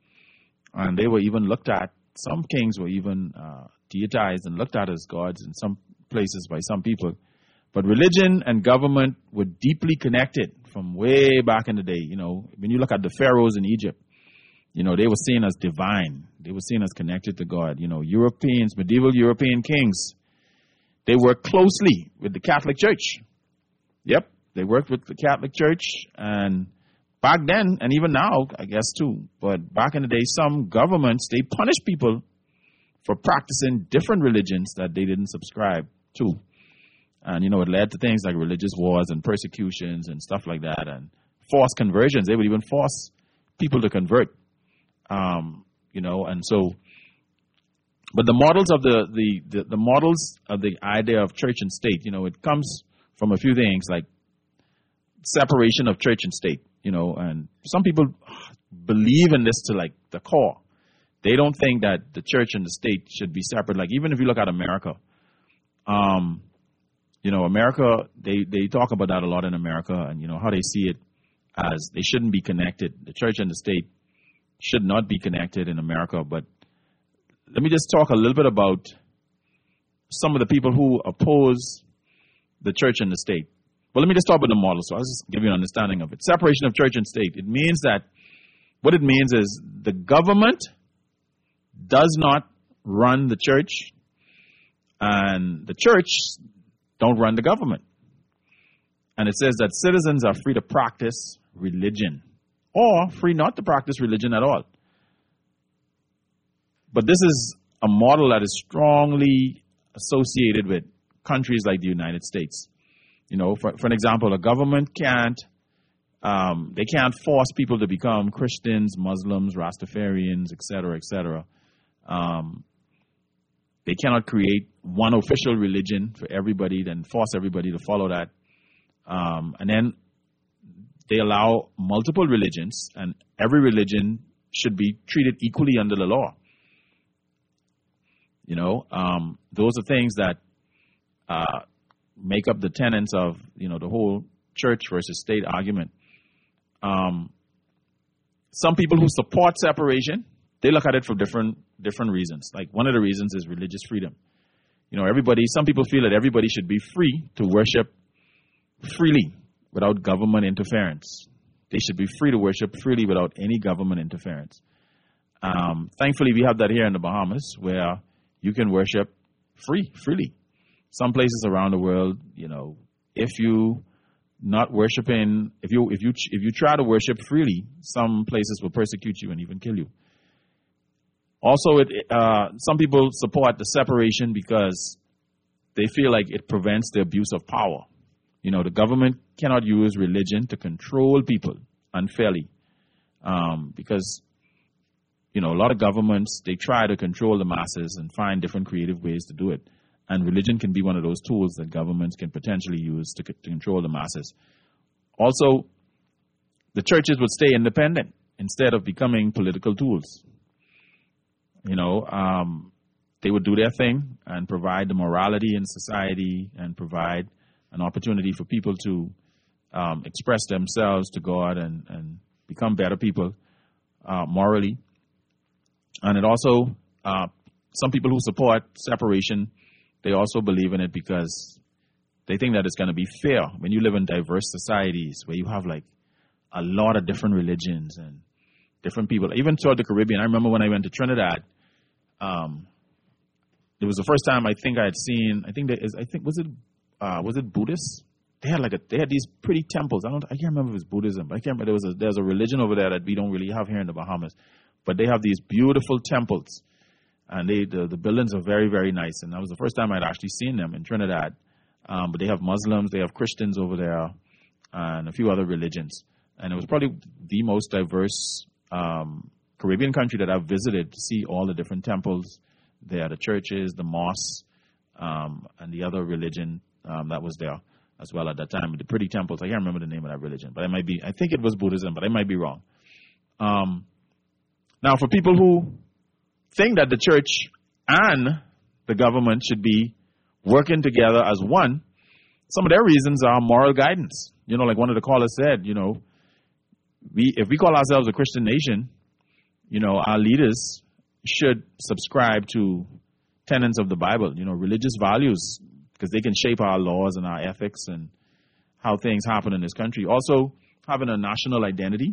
and they were even looked at. Some kings were even uh, deitized and looked at as gods in some places by some people. But religion and government were deeply connected from way back in the day. You know, when you look at the pharaohs in Egypt, you know, they were seen as divine. They were seen as connected to God. You know, Europeans, medieval European kings, they worked closely with the Catholic Church. Yep, they worked with the Catholic Church. And back then, and even now, I guess too, but back in the day, some governments, they punished people for practicing different religions that they didn't subscribe to. And, you know, it led to things like religious wars and persecutions and stuff like that, and forced conversions. They would even force people to convert, um, you know, and so, but the models of the, the, the, the models of the idea of church and state, you know, it comes from a few things like separation of church and state, you know, and some people believe in this to like the core. They don't think that the church and the state should be separate. Like, even if you look at America, um, you know, America, they, they talk about that a lot in America, and, you know, how they see it as they shouldn't be connected. The church and the state should not be connected in America. But let me just talk a little bit about some of the people who oppose the church and the state. Well, let me just talk about the model, so I'll just give you an understanding of it. Separation of church and state. It means that, what it means is the government does not run the church, and the church don't run the government. And it says that citizens are free to practice religion or free not to practice religion at all. But this is a model that is strongly associated with countries like the United States. You know, for, for an example, a government can't, um, they can't force people to become Christians, Muslims, Rastafarians, et cetera, et cetera. Um, they cannot create one official religion for everybody, then force everybody to follow that. Um, and then they allow multiple religions, and every religion should be treated equally under the law. You know, um, those are things that uh, make up the tenets of, you know, the whole church versus state argument. Um, some people who support separation, they look at it for different different reasons. Like one of the reasons is religious freedom. You know, everybody, some people feel that everybody should be free to worship freely without government interference. They should be free to worship freely without any government interference. Um, thankfully, we have that here in the Bahamas where you can worship free, freely. Some places around the world, you know, if you not worshiping, if you if you if you try to worship freely, some places will persecute you and even kill you. Also, it, uh, some people support the separation because they feel like it prevents the abuse of power. You know, the government cannot use religion to control people unfairly um, because, you know, a lot of governments, they try to control the masses and find different creative ways to do it. And religion can be one of those tools that governments can potentially use to, to control the masses. Also, the churches would stay independent instead of becoming political tools. You know, um, they would do their thing and provide the morality in society and provide an opportunity for people to um, express themselves to God and, and become better people uh, morally. And it also, uh, some people who support separation, they also believe in it because they think that it's going to be fair when you live in diverse societies where you have like a lot of different religions and different people. Even throughout the Caribbean, I remember when I went to Trinidad, um, it was the first time I think I had seen, I think there is, I think, was it, uh, was it Buddhist? They had like a, they had these pretty temples. I don't, I can't remember if it was Buddhism, but I can't remember. There was a, there's a religion over there that we don't really have here in the Bahamas, but they have these beautiful temples. And they the, the buildings are very, very nice. And that was the first time I'd actually seen them in Trinidad. Um, but they have Muslims, they have Christians over there, and a few other religions. And it was probably the most diverse um, Caribbean country that I've visited to see all the different temples there, the churches, the mosques, um, and the other religion um, that was there as well at that time. The pretty temples, I can't remember the name of that religion, but it might be, I think it was Buddhism, but I might be wrong. Um, now, for people who think that the church and the government should be working together as one, some of their reasons are moral guidance. You know, like one of the callers said, you know, we if we call ourselves a Christian nation, you know, our leaders should subscribe to tenets of the Bible, you know, religious values, because they can shape our laws and our ethics and how things happen in this country. Also, having a national identity.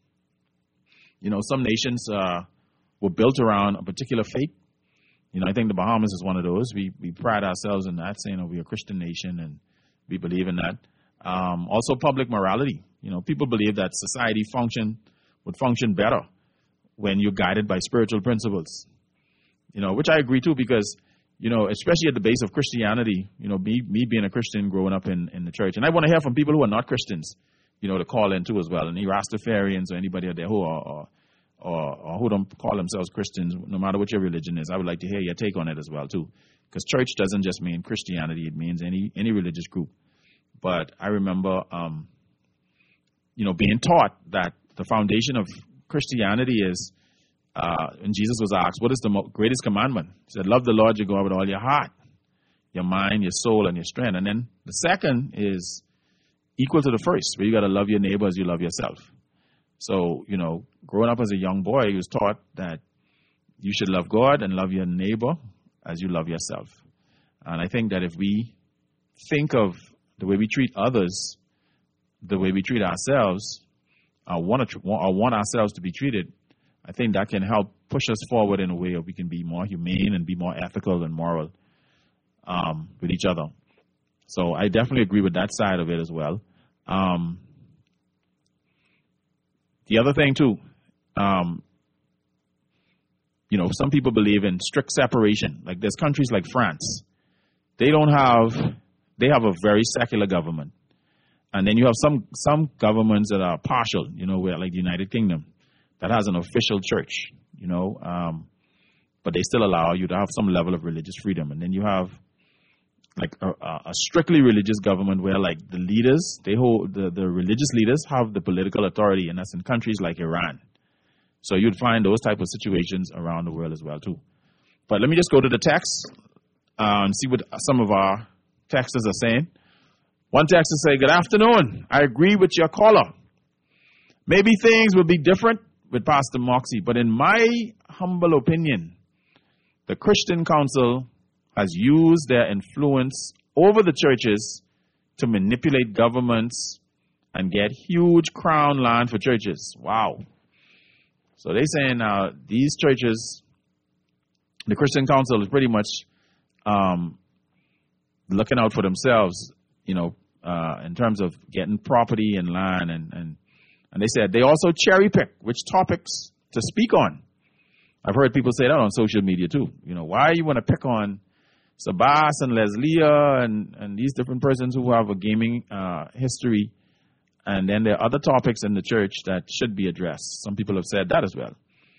You know, some nations uh, were built around a particular faith. You know, I think the Bahamas is one of those. We we pride ourselves in that, saying, oh, we're a Christian nation and we believe in that. Um, also, public morality. You know, people believe that society function would function better when you're guided by spiritual principles. You know, which I agree to because, you know, especially at the base of Christianity, you know, me, me being a Christian growing up in, in the church. And I want to hear from people who are not Christians, you know, to call in too as well. And Rastafarians or anybody out there who are, or, or, or who don't call themselves Christians, no matter what your religion is. I would like to hear your take on it as well too. Because church doesn't just mean Christianity, it means any any religious group. But I remember, um, you know, being taught that the foundation of Christianity is, uh, and Jesus was asked, what is the mo- greatest commandment? He said, love the Lord your God with all your heart, your mind, your soul, and your strength. And then the second is equal to the first, where you got to love your neighbor as you love yourself. So, you know, growing up as a young boy, he was taught that you should love God and love your neighbor as you love yourself. And I think that if we think of the way we treat others, the way we treat ourselves, or want, to, or want ourselves to be treated, I think that can help push us forward in a way where we can be more humane and be more ethical and moral um, with each other. So I definitely agree with that side of it as well. Um, the other thing too, um, you know, some people believe in strict separation. Like there's countries like France. They don't have, they have a very secular government. And then you have some, some governments that are partial, you know, where like the United Kingdom that has an official church, you know, um, but they still allow you to have some level of religious freedom. And then you have like a, a strictly religious government where like the leaders, they hold, the, the religious leaders have the political authority, and that's in countries like Iran. So you'd find those type of situations around the world as well too. But let me just go to the text uh, and see what some of our texters are saying. One texter say, good afternoon. I agree with your caller. Maybe things will be different with Pastor Moxie, but in my humble opinion, the Christian Council has used their influence over the churches to manipulate governments and get huge crown land for churches. Wow. So they're saying uh, these churches, the Christian Council is pretty much um, looking out for themselves, you know, uh, in terms of getting property and land. And, and, and they said they also cherry pick which topics to speak on. I've heard people say that on social media too. You know, why you want to pick on Sabas and Leslia and, and these different persons who have a gaming uh, history, and then there are other topics in the church that should be addressed. Some people have said that as well.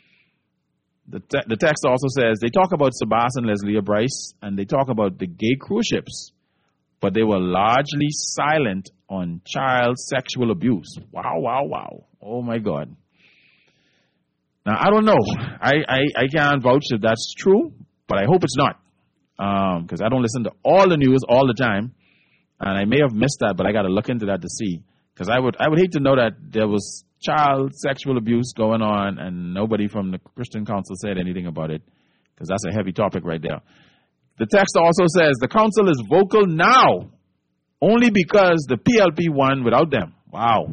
The, te- the text also says they talk about Sabas and Leslia Bryce, and they talk about the gay cruise ships, but they were largely silent on child sexual abuse. Wow, wow, wow. Oh, my God. Now, I don't know. I, I, I can't vouch if that's true, but I hope it's not, because um, I don't listen to all the news all the time, and I may have missed that, but I got to look into that to see, because I would I would hate to know that there was child sexual abuse going on and nobody from the Christian Council said anything about it, because that's a heavy topic right there. The text also says the council is vocal now only because the P L P won without them. Wow.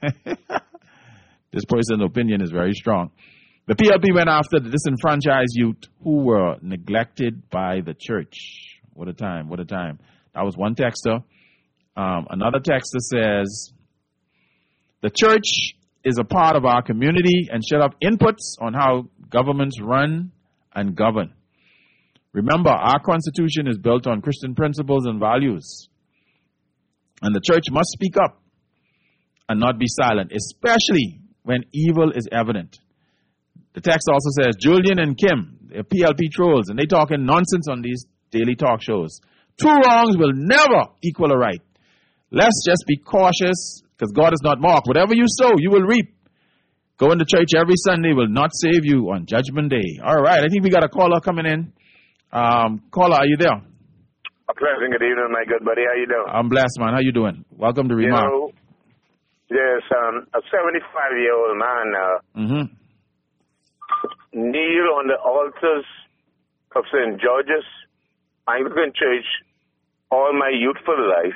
This person's opinion is very strong. The P L P went after the disenfranchised youth who were neglected by the church. What a time, what a time. That was one texter. Um, another texter says, the church is a part of our community and should have inputs on how governments run and govern. Remember, our Constitution is built on Christian principles and values. And the church must speak up and not be silent, especially when evil is evident. The text also says, Julian and Kim, they're P L P trolls, and they talking nonsense on these daily talk shows. Two wrongs will never equal a right. Let's just be cautious, because God is not mocked. Whatever you sow, you will reap. Going to church every Sunday will not save you on Judgment Day. All right, I think we got a caller coming in. Um, caller, are you there? A pleasant good evening, my good buddy. How you doing? I'm blessed, man. How you doing? Welcome to Remark. You know, yes, um, a seventy-five-year-old man uh, mm-hmm. kneel on the altars of Saint George's Anglican Church all my youthful life.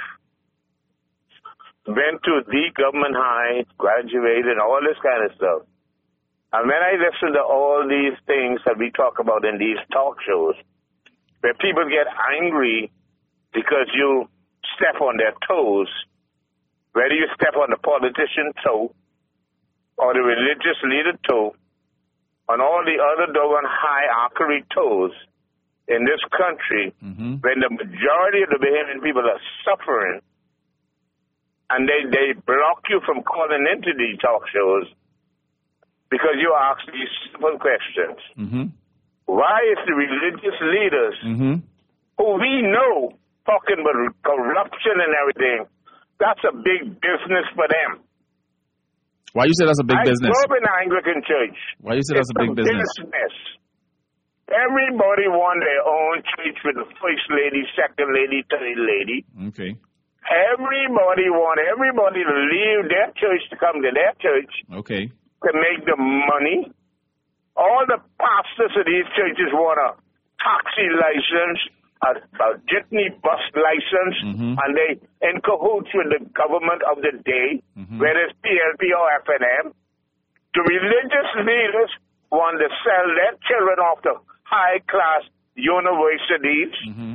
Went to the government high, graduated, all this kind of stuff. And when I listen to all these things that we talk about in these talk shows, where people get angry because you step on their toes, whether you step on the politician toe or the religious leader toe, on all the other doggone hierarchy toes in this country, mm-hmm. when the majority of the Bahamian people are suffering, and they, they block you from calling into these talk shows because you ask these simple questions. Mm-hmm. Why is the religious leaders, mm-hmm. who we know talking about corruption and everything, that's a big business for them. Why you say that's a big I business? grew up in the Anglican church. Why you say that's it's a big business? business? Everybody want their own church with the first lady, second lady, third lady. Okay. Everybody want everybody to leave their church to come to their church. Okay. To make the money. All the pastors of these churches want a taxi license, a, a jitney bus license, mm-hmm. and they in cahoots with the government of the day, mm-hmm. whether it's P L P or F N M. The religious leaders want to sell their children off to high-class universities. Mm-hmm.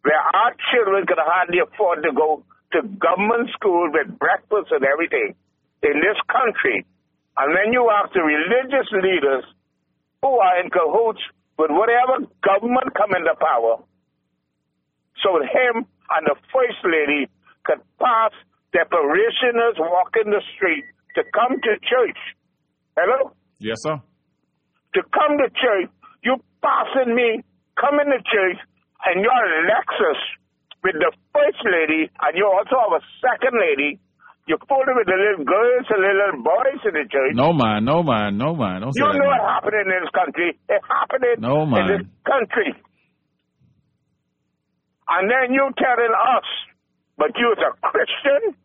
where our children could hardly afford to go to government school with breakfast and everything in this country. And then you have the religious leaders who are in cahoots with whatever government come into power, so him and the First Lady could pass their parishioners walking the street to come to church. Hello? Yes, sir. To come to church, you passing me, coming to church, and you're Lexus with the First Lady, and you also have a Second Lady. You're fooling with the little girls and the little boys in the church. No, man, no, man, no, man. Don't say You that, know man. what happening in this country. It's happening No, in man. this country. And then you telling us, but you're a Christian?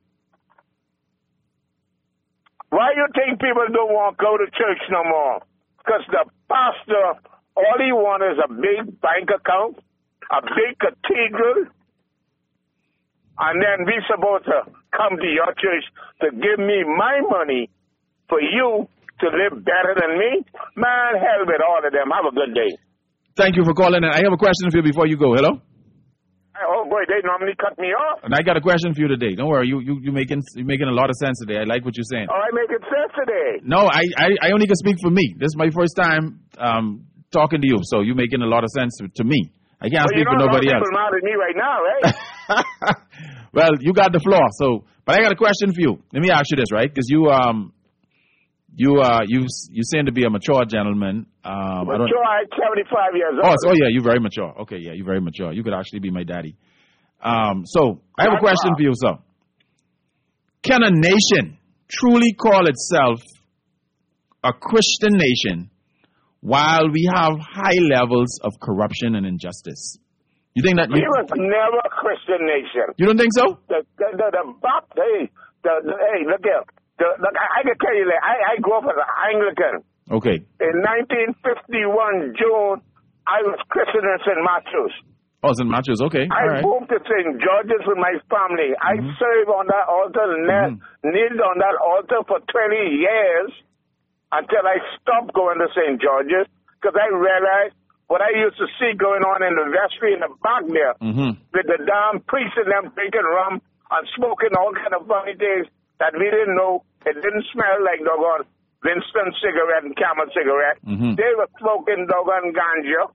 Why you think people don't want to go to church no more? Because the pastor, all he wants is a big bank account, a big cathedral, and then we supposed to come to your church to give me my money for you to live better than me? Man, hell with all of them. Have a good day. Thank you for calling in. I have a question for you before you go. Hello? Oh, boy, they normally cut me off. And I got a question for you today. Don't worry, you you you making you making a lot of sense today. I like what you're saying. Oh, I make it sense today. No, I, I, I only can speak for me. This is my first time um, talking to you, so you're making a lot of sense to, to me. I can't Well, speak you know, for nobody a lot else. of people mad at me right now, right? Well, you got the floor. So, but I got a question for you. Let me ask you this, right? Because you um you uh you you seem to be a mature gentleman. Um, I don't. Mature, I'm seventy-five years Oh, old. so, oh yeah, you're very mature. Okay, yeah, you're very mature. You could actually be my daddy. Um, so I have a question for you, sir. Can a nation truly call itself a Christian nation while we have high levels of corruption and injustice? You think that? We You, was never a Christian nation. you don't think so? The the the, the Bap- hey, the, the, hey, look here. The, look, I, I can tell you that I, I grew up as an Anglican. Okay. In nineteen fifty-one, June, I was christened in Saint Matthews. Oh, Saint Matthews. Okay. I All right. moved to Saint George's with my family. I Mhm. served on that altar, mm-hmm. kneeled on that altar for twenty years until I stopped going to Saint George's because I realized what I used to see going on in the vestry in the back there Mm-hmm. with the damn priests and them drinking rum and smoking all kind of funny things that we didn't know. It didn't smell like doggone Winston cigarette and Camel cigarette. Mhm. They were smoking doggone ganja.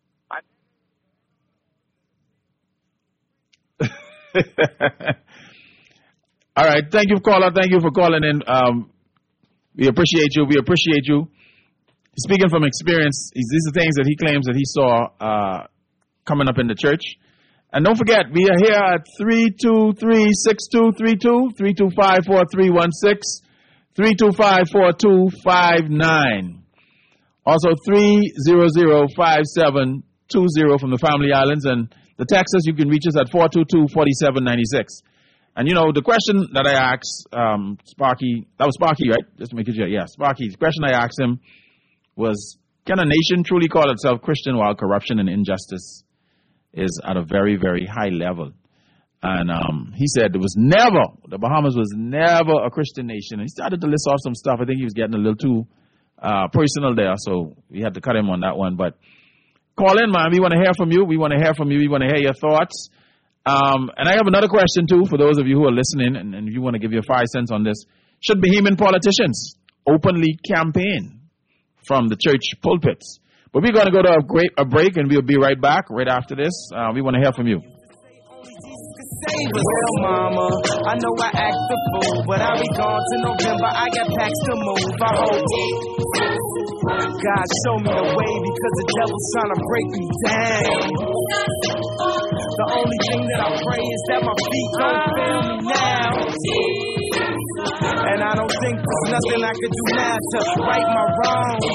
All right. Thank you, caller. Thank you for calling in. Um, we appreciate you. We appreciate you. Speaking from experience, these are things that he claims that he saw uh, coming up in the church. And don't forget, we are here at three two three, six two three two, three two five, four three one six, three two five, four two five nine. Also, three zero zero five seven two zero from the Family Islands. And the Texas, you can reach us at four two two, four seven nine six. And, you know, the question that I asked um, Sparky, that was Sparky, right? Just to make it sure. Yeah, Sparky. The question I asked him was, can a nation truly call itself Christian while corruption and injustice is at a very, very high level? And um, he said it was never, the Bahamas was never a Christian nation. And he started to list off some stuff. I think he was getting a little too uh, personal there, so we had to cut him on that one. But call in, man. We want to hear from you. We want to hear from you. We want to hear your thoughts. Um, and I have another question, too, for those of you who are listening, and, and if you want to give your five cents on this. Should Bahamian politicians openly campaign from the church pulpits? But we're going to go to a, great, a break, and we'll be right back right after this. Uh, we want to hear from you. Well, mama, I know I act the fool, but I'll be gone to November. I got packs to move. I hope God show me the way because the devil's trying to break me down. The only thing that I pray is that my feet don't fail me now. And I don't think there's nothing I could do now to right my wrongs.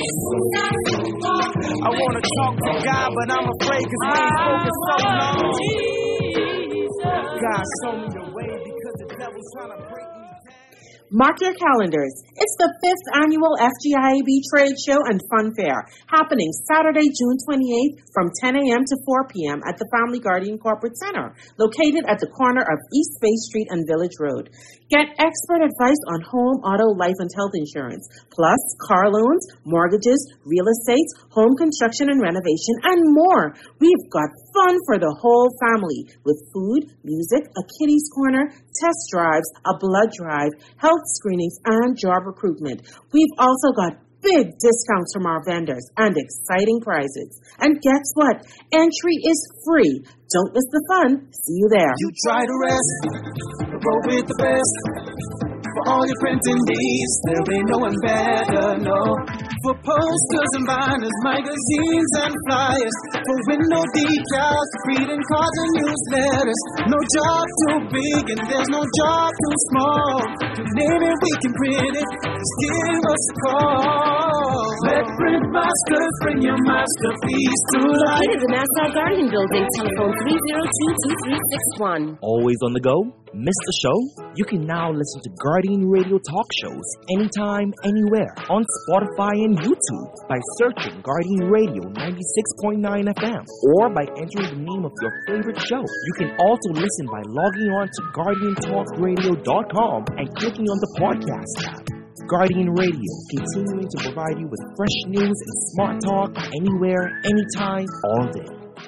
I want to talk to God, but I'm afraid because we ain't spoken so long. God, show me the way because the devil's trying to break me down. Mark your calendars. It's the fifth annual F G I A B Trade Show and Fun Fair, happening Saturday, June twenty-eighth from ten a.m. to four p.m. at the Family Guardian Corporate Center, located at the corner of East Bay Street and Village Road. Get expert advice on home, auto, life, and health insurance, plus car loans, mortgages, real estate, home construction and renovation, and more. We've got fun for the whole family with food, music, a kiddies corner, test drives, a blood drive, health screenings, and job recruitment. We've also got big discounts from our vendors and exciting prizes. And guess what? Entry is free. Don't miss the fun. See you there. You try to rest, roll with the best. For all your printing needs, there ain't no one better, no. For posters and binders, magazines and flyers. For window decals, greeting cards and newsletters. No job too big and there's no job too small. You name it, we can print it. Just give us a call. Let Print Masters bring your masterpiece to life. Located in the Nassau Guardian Building, telephone three oh two, two three six one. Always on the go? Missed the show? You can now listen to Guardian Radio talk shows anytime, anywhere on Spotify and YouTube by searching Guardian Radio ninety-six point nine F M or by entering the name of your favorite show. You can also listen by logging on to guardian talk radio dot com and clicking on the podcast tab. Guardian Radio, continuing to provide you with fresh news and smart talk anywhere, anytime, all day.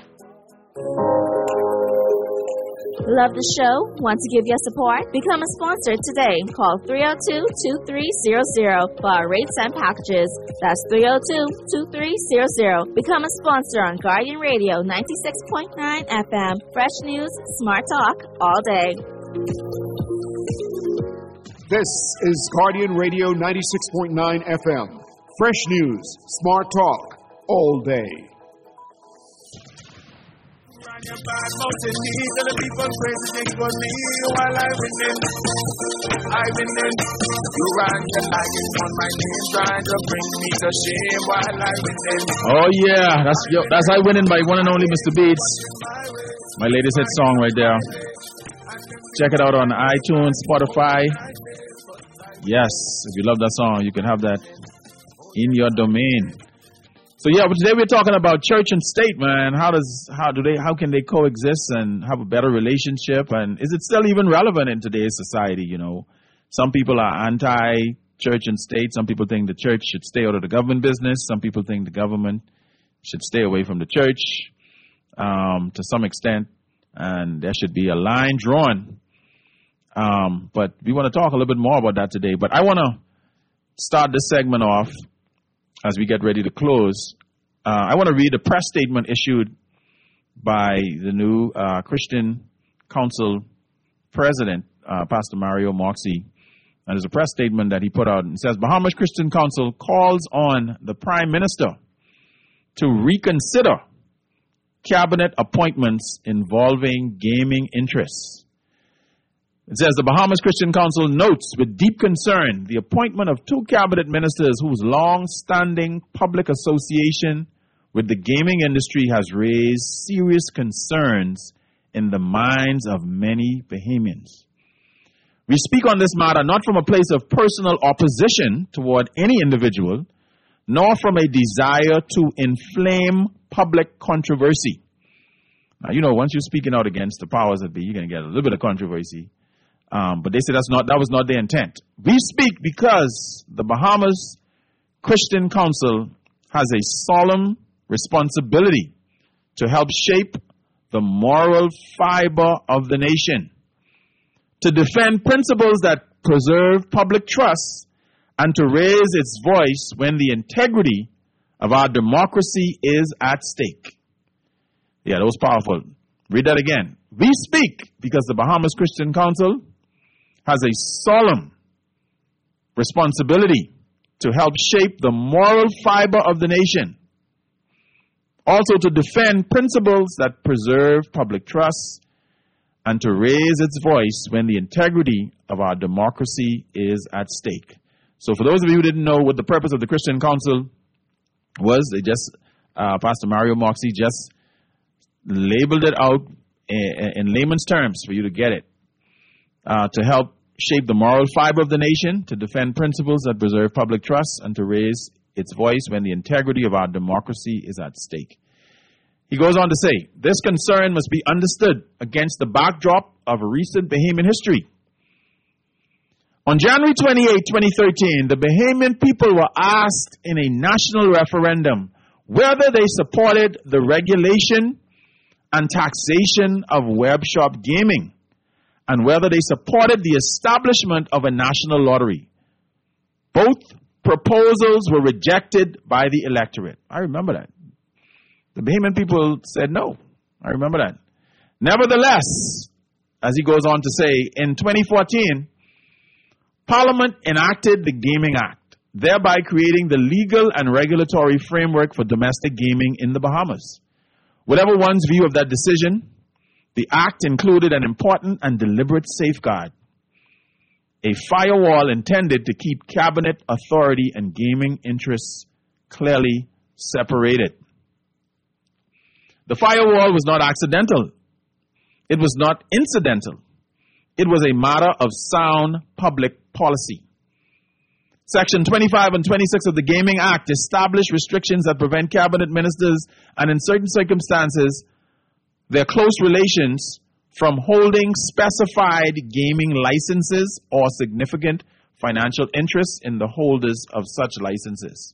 Love the show? Want to give your support? Become a sponsor today. Call three oh two, two three zero zero for our rates and packages. That's three oh two, two three zero zero. Become a sponsor on Guardian Radio ninety-six point nine F M. Fresh news, smart talk, all day. This is Guardian Radio ninety-six point nine F M. Fresh news, smart talk, all day. Your bad mouth in me, telling people crazy things for me while I winning, I winning. You ran your lying on my name, trying to bring me to shame while I winning. Oh yeah, that's yo, that's I winning by one and only Mister Beats. My latest hit song right there. Check it out on iTunes, Spotify. Yes, if you love that song, you can have that in your domain. So yeah, but today we're talking about church and state, man. How does how do they how can they coexist and have a better relationship? And is it still even relevant in today's society? You know, some people are anti-church and state. Some people think the church should stay out of the government business. Some people think the government should stay away from the church um, to some extent, and there should be a line drawn. Um, but we want to talk a little bit more about that today. But I want to start this segment off as we get ready to close. Uh, I want to read a press statement issued by the new uh, Christian Council president, uh, Pastor Mario Moxie. And there's a press statement that he put out and says, Bahamas Christian Council calls on the Prime Minister to reconsider cabinet appointments involving gaming interests. It says the Bahamas Christian Council notes with deep concern the appointment of two cabinet ministers whose long-standing public association with the gaming industry has raised serious concerns in the minds of many Bahamians. We speak on this matter not from a place of personal opposition toward any individual, nor from a desire to inflame public controversy. Now, you know, once you're speaking out against the powers that be, you're going to get a little bit of controversy. Um, but they say that's not that was not their intent. We speak because the Bahamas Christian Council has a solemn responsibility to help shape the moral fiber of the nation, to defend principles that preserve public trust, and to raise its voice when the integrity of our democracy is at stake. Yeah, that was powerful. Read that again. We speak because the Bahamas Christian Council has a solemn responsibility to help shape the moral fiber of the nation. Also to defend principles that preserve public trust and to raise its voice when the integrity of our democracy is at stake. So for those of you who didn't know what the purpose of the Christian Council was, they just, uh, Pastor Mario Moxie just labeled it out in, in layman's terms for you to get it. Uh, to help shape the moral fiber of the nation, to defend principles that preserve public trust, and to raise its voice when the integrity of our democracy is at stake. He goes on to say, this concern must be understood against the backdrop of recent Bahamian history. On January twenty-eighth, twenty thirteen, the Bahamian people were asked in a national referendum whether they supported the regulation and taxation of web shop gaming, and whether they supported the establishment of a national lottery. Both proposals were rejected by the electorate. I remember that. The Bahamian people said no. I remember that. Nevertheless, as he goes on to say, in twenty fourteen, Parliament enacted the Gaming Act, thereby creating the legal and regulatory framework for domestic gaming in the Bahamas. Whatever one's view of that decision, the act included an important and deliberate safeguard, a firewall intended to keep cabinet authority and gaming interests clearly separated. The firewall was not accidental. It was not incidental. It was a matter of sound public policy. Section twenty-five and twenty-six of the Gaming Act establish restrictions that prevent cabinet ministers and, in certain circumstances, their close relations from holding specified gaming licenses or significant financial interests in the holders of such licenses.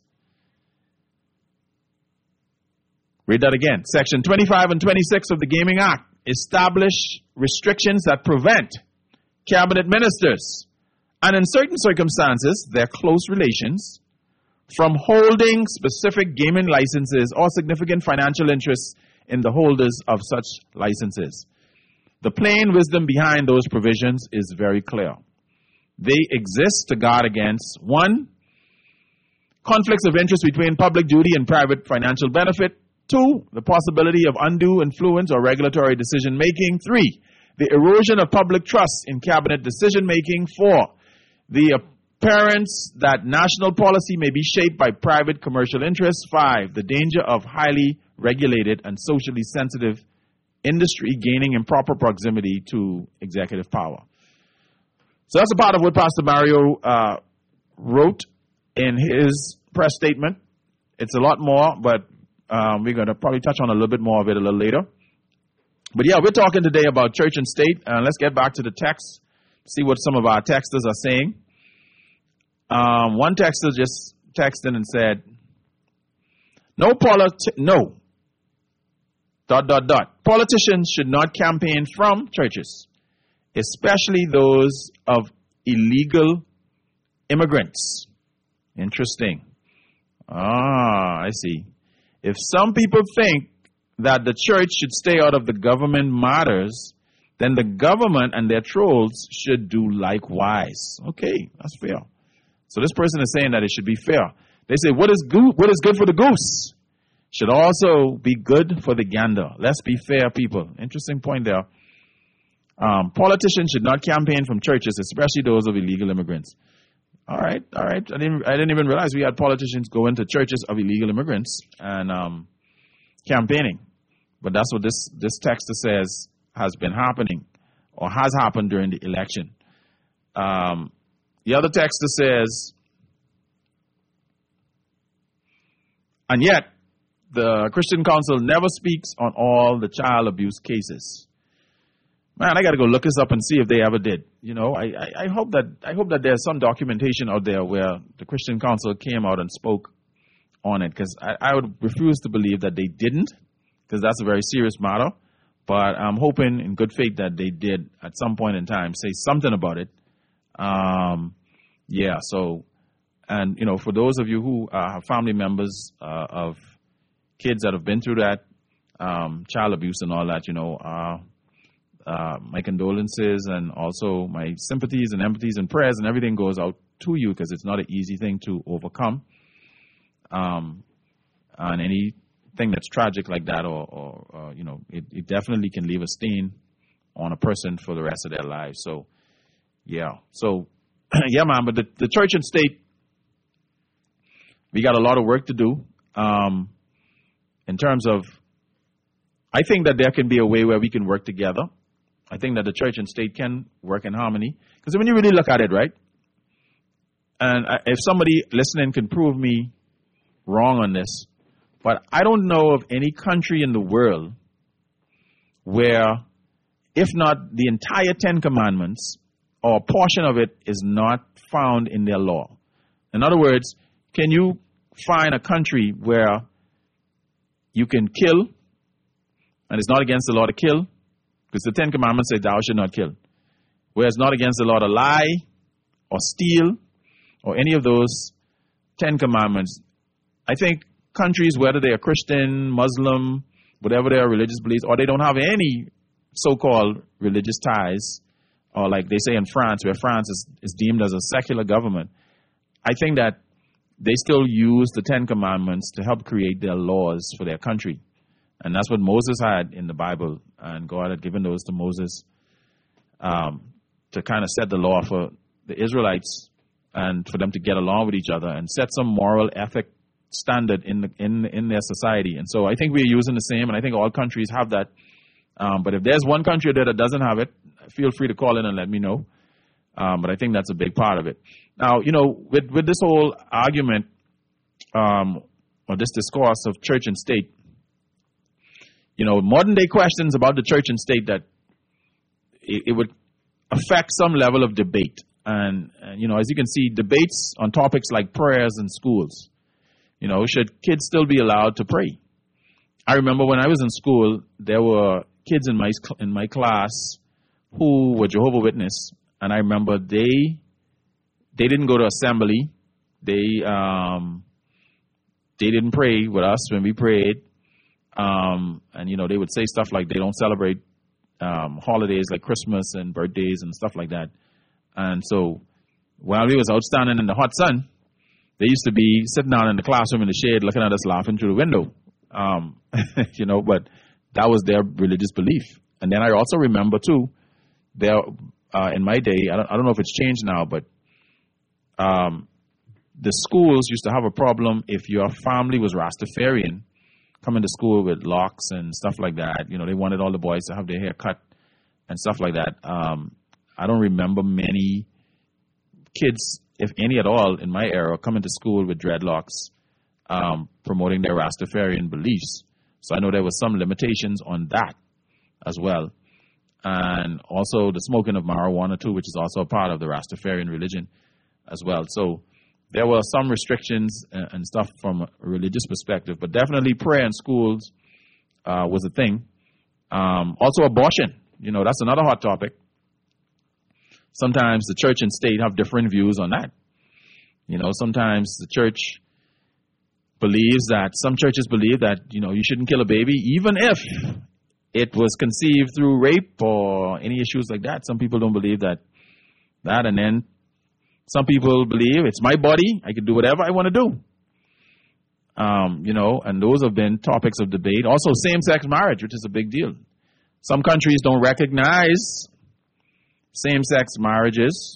Read that again. Section twenty-five and twenty-six of the Gaming Act establish restrictions that prevent cabinet ministers and, in certain circumstances, their close relations from holding specific gaming licenses or significant financial interests in the holders of such licenses. The plain wisdom behind those provisions is very clear. They exist to guard against, one, conflicts of interest between public duty and private financial benefit; two, the possibility of undue influence or regulatory decision making; three, the erosion of public trust in cabinet decision making; four, the appearance that national policy may be shaped by private commercial interests; five, the danger of highly regulated and socially sensitive industry gaining improper proximity to executive power. So that's a part of what Pastor Mario uh, wrote in his press statement. It's a lot more, but um, we're going to probably touch on a little bit more of it a little later. But yeah, we're talking today about church and state. Uh, let's get back to the text, see what some of our texters are saying. Um, one texter just texted and said, no politi- no, dot, dot, dot. Politicians should not campaign from churches, especially those of illegal immigrants. Interesting. Ah, I see. If some people think that the church should stay out of the government matters, then the government and their trolls should do likewise. Okay, that's fair. So this person is saying that it should be fair. They say, what is good, what is good for the goose should also be good for the gander. Let's be fair, people. Interesting point there. Um, politicians should not campaign from churches, especially those of illegal immigrants. All right, all right. I didn't, I didn't even realize we had politicians go into churches of illegal immigrants and um, campaigning. But that's what this, this texter says has been happening or has happened during the election. Um, the other texter says, and yet the Christian Council never speaks on all the child abuse cases. Man, I got to go look this up and see if they ever did. You know, I, I, I hope that I hope that there's some documentation out there where the Christian Council came out and spoke on it, because I, I would refuse to believe that they didn't, because that's a very serious matter. But I'm hoping in good faith that they did at some point in time say something about it. Um, yeah, so, and, you know, for those of you who uh, have family members uh, of kids that have been through that, um, child abuse and all that, you know, uh, uh, my condolences and also my sympathies and empathies and prayers and everything goes out to you, because it's not an easy thing to overcome. Um, and anything that's tragic like that, or, or uh, you know, it, it definitely can leave a stain on a person for the rest of their lives. So, yeah. So, yeah, man, but the, the church and state, we got a lot of work to do. Um, in terms of, I think that there can be a way where we can work together. I think that the church and state can work in harmony. Because when you really look at it, right, and I, if somebody listening can prove me wrong on this, but I don't know of any country in the world where, if not the entire Ten Commandments, or a portion of it is not found in their law. In other words, can you find a country where you can kill, and it's not against the law to kill, because the Ten Commandments say thou should not kill, where it's not against the law to lie or steal or any of those Ten Commandments. I think countries, whether they are Christian, Muslim, whatever their religious beliefs, or they don't have any so-called religious ties, or like they say in France, where France is, is deemed as a secular government, I think that they still use the Ten Commandments to help create their laws for their country. And that's what Moses had in the Bible, and God had given those to Moses um, to kind of set the law for the Israelites and for them to get along with each other and set some moral ethic standard in the, in in their society. And so I think we're using the same, and I think all countries have that. Um, but if there's one country there that doesn't have it, feel free to call in and let me know. Um, but I think that's a big part of it. Now, you know, with, with this whole argument um, or this discourse of church and state, you know, modern day questions about the church and state, that it, it would affect some level of debate. And, and, you know, as you can see, debates on topics like prayers in schools. You know, should kids still be allowed to pray? I remember when I was in school, there were kids in my in my class who were Jehovah's Witness, and I remember they they didn't go to assembly. They um, they didn't pray with us when we prayed, um, and you know they would say stuff like they don't celebrate um, holidays like Christmas and birthdays and stuff like that. And so while we was out standing in the hot sun, they used to be sitting down in the classroom in the shade, looking at us, laughing through the window. Um, you know, but that was their religious belief. And then I also remember too, there uh, in my day, I don't, I don't know if it's changed now, but um, the schools used to have a problem if your family was Rastafarian, coming to school with locks and stuff like that. You know, they wanted all the boys to have their hair cut and stuff like that. Um, I don't remember many kids, if any at all, in my era, coming to school with dreadlocks, um, promoting their Rastafarian beliefs. So I know there was some limitations on that as well. And also the smoking of marijuana too, which is also a part of the Rastafarian religion as well. So there were some restrictions and, and stuff from a religious perspective, but definitely prayer in schools uh, was a thing. Um, also abortion, you know, that's another hot topic. Sometimes the church and state have different views on that. You know, sometimes the church believes that, some churches believe that, you know, you shouldn't kill a baby, even if it was conceived through rape or any issues like that. Some people don't believe that. That, and then some people believe it's my body, I can do whatever I want to do. Um, you know, and those have been topics of debate. Also, same-sex marriage, which is a big deal. Some countries don't recognize same-sex marriages.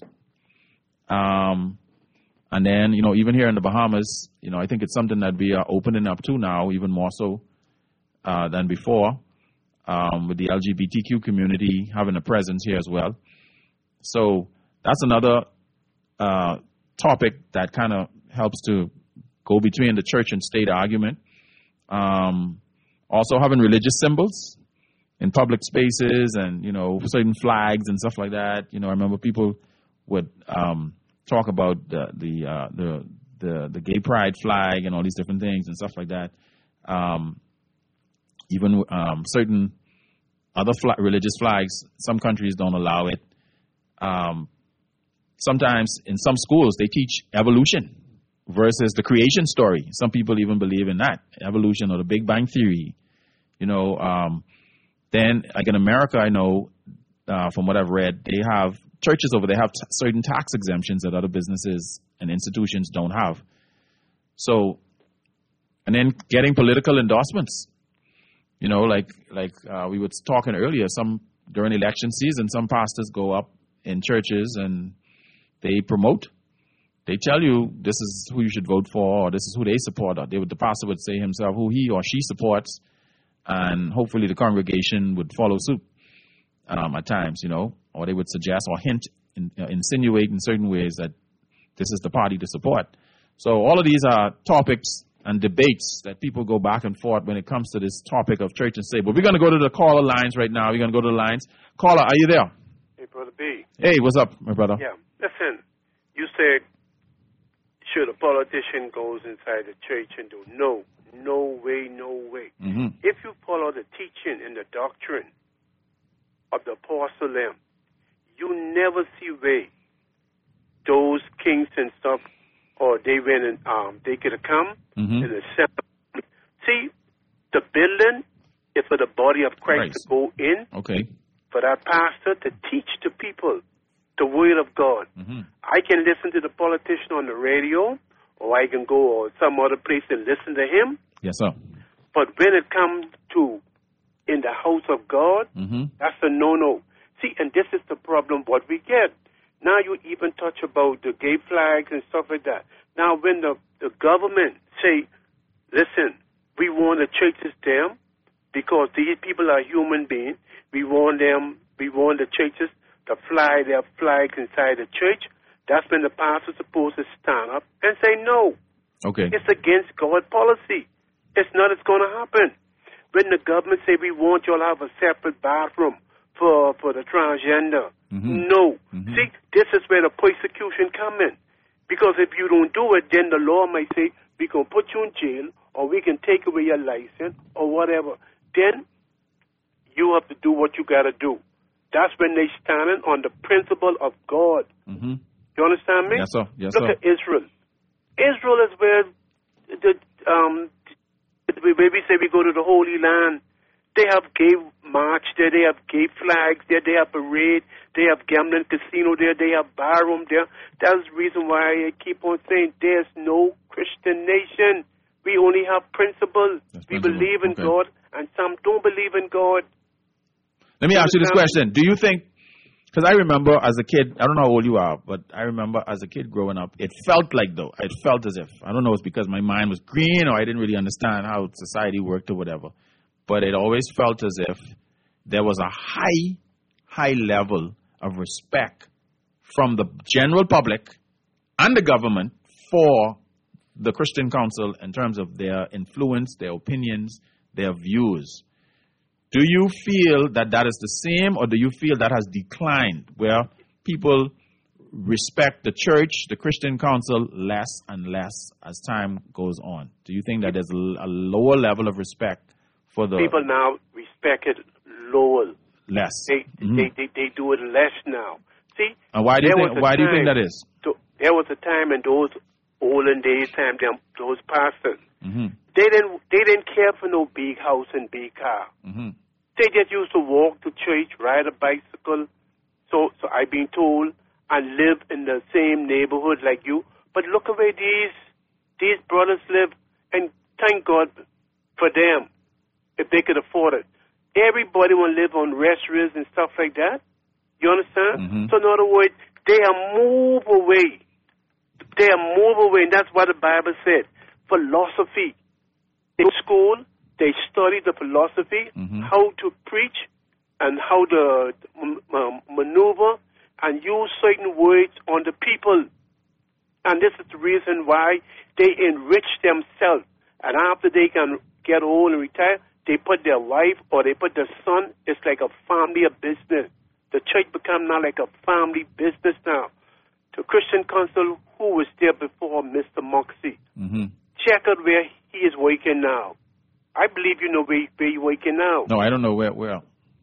Um, and then, you know, even here in the Bahamas, you know, I think it's something that we are opening up to now, even more so uh, than before, um, with the L G B T Q community having a presence here as well. So that's another uh, topic that kind of helps to go between the church and state argument. Um, also having religious symbols in public spaces, and, you know, certain flags and stuff like that. You know, I remember people would um, talk about the the, uh, the the the gay pride flag and all these different things and stuff like that. Um, even um, certain other flag, religious flags, some countries don't allow it. Um, sometimes in some schools they teach evolution versus the creation story. Some people even believe in that, evolution or the Big Bang Theory. You know. Um, Then, like in America, I know uh, from what I've read, they have churches over there have t- certain tax exemptions that other businesses and institutions don't have. So, and then getting political endorsements. You know, like like uh, we were talking earlier, some during election season, some pastors go up in churches and they promote. They tell you this is who you should vote for, or this is who they support. Or they would, the pastor would say himself who he or she supports, and hopefully the congregation would follow suit. um, at times, you know, or they would suggest or hint, in, uh, insinuate in certain ways that this is the party to support. So all of these are topics and debates that people go back and forth when it comes to this topic of church and state. But we're going to go to the caller lines right now. We're going to go to the lines. Caller, are you there? Hey, Brother B. Hey, what's up, my brother? Yeah, listen, you said, should a politician goes inside the church and do? No, no way, no way. Mm-hmm. If you follow the teaching and the doctrine of the Apostle Lamb, you never see where those kings and stuff, or they went and um, they could have come mm-hmm. and assembled. See, the building is for the body of Christ right. to go in. Okay. For that pastor to teach the people the word of God. Mm-hmm. I can listen to the politician on the radio, or I can go or some other place and listen to him. Yes, sir. But when it comes to in the house of God, mm-hmm. that's a no-no. See, and this is the problem what we get. Now you even touch about the gay flags and stuff like that. Now when the, the government say, listen, we want the churches there because these people are human beings. We want them, we want the churches to fly their flags inside the church. That's when the pastor's supposed to stand up and say no. Okay. It's against God policy. It's not, it's going to happen. When the government say we want you all to have a separate bathroom for, for the transgender, mm-hmm. no. Mm-hmm. See, this is where the persecution come in. Because if you don't do it, then the law might say, we can put you in jail, or we can take away your license, or whatever. Then you have to do what you got to do. That's when they standing on the principle of God. Mm-hmm. You understand me? Yes, sir. Yes, Look sir. at Israel. Israel is where the um where we say we go to the Holy Land. They have gay march there. They have gay flags there. They have parade. They have gambling casino there. They have barroom there. That's the reason why I keep on saying there's no Christian nation. We only have principles. That's we principle. believe in Okay. God, and some don't believe in God. Let me ask you this question. Do you think, because I remember as a kid, I don't know how old you are, but I remember as a kid growing up, it felt like though, it felt as if, I don't know if it's because my mind was green or I didn't really understand how society worked or whatever, but it always felt as if there was a high, high level of respect from the general public and the government for the Christian Council in terms of their influence, their opinions, their views. Do you feel that that is the same, or do you feel that has declined, where people respect the church, the Christian Council, less and less as time goes on? Do you think that there's a lower level of respect for the People now respect it lower. less? They, Mhm. they, they, they do it less now. See? And why do you there think? was a Why do you think time- that is? So, there was a time in those olden days, time them those pastors, Mm-hmm. they didn't they didn't care for no big house and big car. Mm-hmm. They just used to walk to church, ride a bicycle. So so I've been told, and live in the same neighborhood like you. But look at where these these brothers live, and thank God for them if they could afford it. Everybody will live on restaurants and stuff like that. You understand? Mm-hmm. So in other words, they are move away. They are move away, and that's what the Bible said. Philosophy. In school, they study the philosophy, Mm-hmm. how to preach, and how to um, um, maneuver and use certain words on the people. And this is the reason why they enrich themselves. And after they can get old and retire, they put their wife or they put their son. It's like a family of business. The church become now like a family business now. The Christian Council, who was there before Mister Moxie, Mm-hmm. check out where he is working now. I believe you know where, where he's working now. No, I don't know where. Where?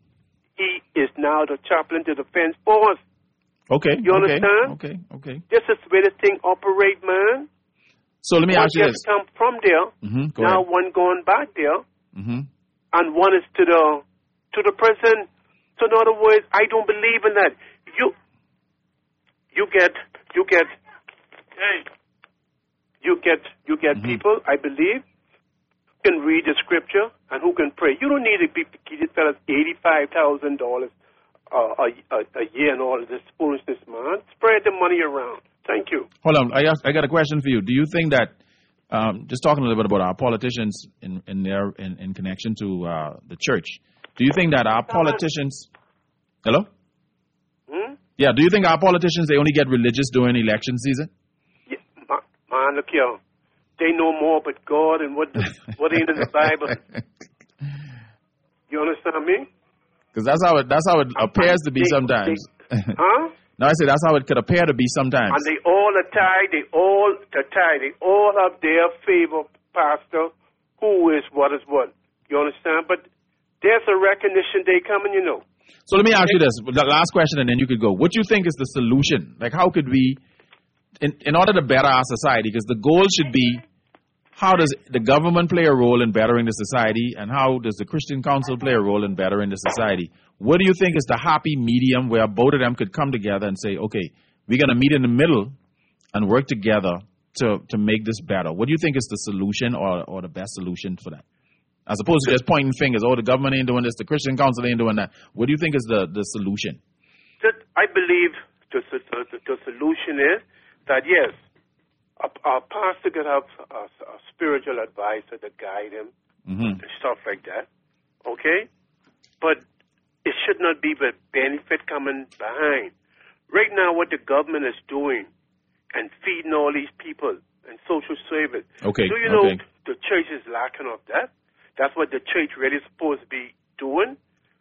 He is now the chaplain to the defense force. Okay. You okay, understand? Okay. Okay. This is where the thing operate, man. So let me one ask you just this. come from there. Mm-hmm. Go now ahead. one going back there, Mm-hmm. and one is to the to the prison. So in other words, I don't believe in that. You you get you get hey you get you get Mm-hmm. people, I believe, who can read the scripture and who can pray. You don't need to be give these fellas eighty five thousand dollars a, a a year and all of this foolishness, man. Spread the money around. Thank you. Hold on. I ask, I got a question for you. Do you think that um, just talking a little bit about our politicians in in their in, in connection to uh, the church? Do you think that our politicians? Hello? Hmm? Yeah, do you think our politicians, they only get religious during election season? Yeah, man, man, look here. They know more about God and what the, what ain't in the Bible. You understand me? Because that's how it that's how it appears to be they, sometimes. They, huh? No, I said that's how it could appear to be sometimes. And they all are tied. They all are tied. They all have their favor pastor, who is what is what. You understand? But there's a recognition day coming, you know. So let me ask you this, the last question, and then you could go. What do you think is the solution? Like, how could we, in, in order to better our society, because the goal should be, how does the government play a role in bettering the society, and how does the Christian Council play a role in bettering the society? What do you think is the happy medium where both of them could come together and say, okay, we're going to meet in the middle and work together to, to make this better? What do you think is the solution or, or the best solution for that? As opposed to just pointing fingers, oh, the government ain't doing this, the Christian Council ain't doing that. What do you think is the, the solution? I believe the, the, the, the solution is that, yes, a, a pastor could have a, a spiritual advisor to guide him mm-hmm. and stuff like that, okay? But it should not be with benefit coming behind. Right now, what the government is doing and feeding all these people and social service, okay. do you know okay. the church is lacking of that? That's what the church really is supposed to be doing.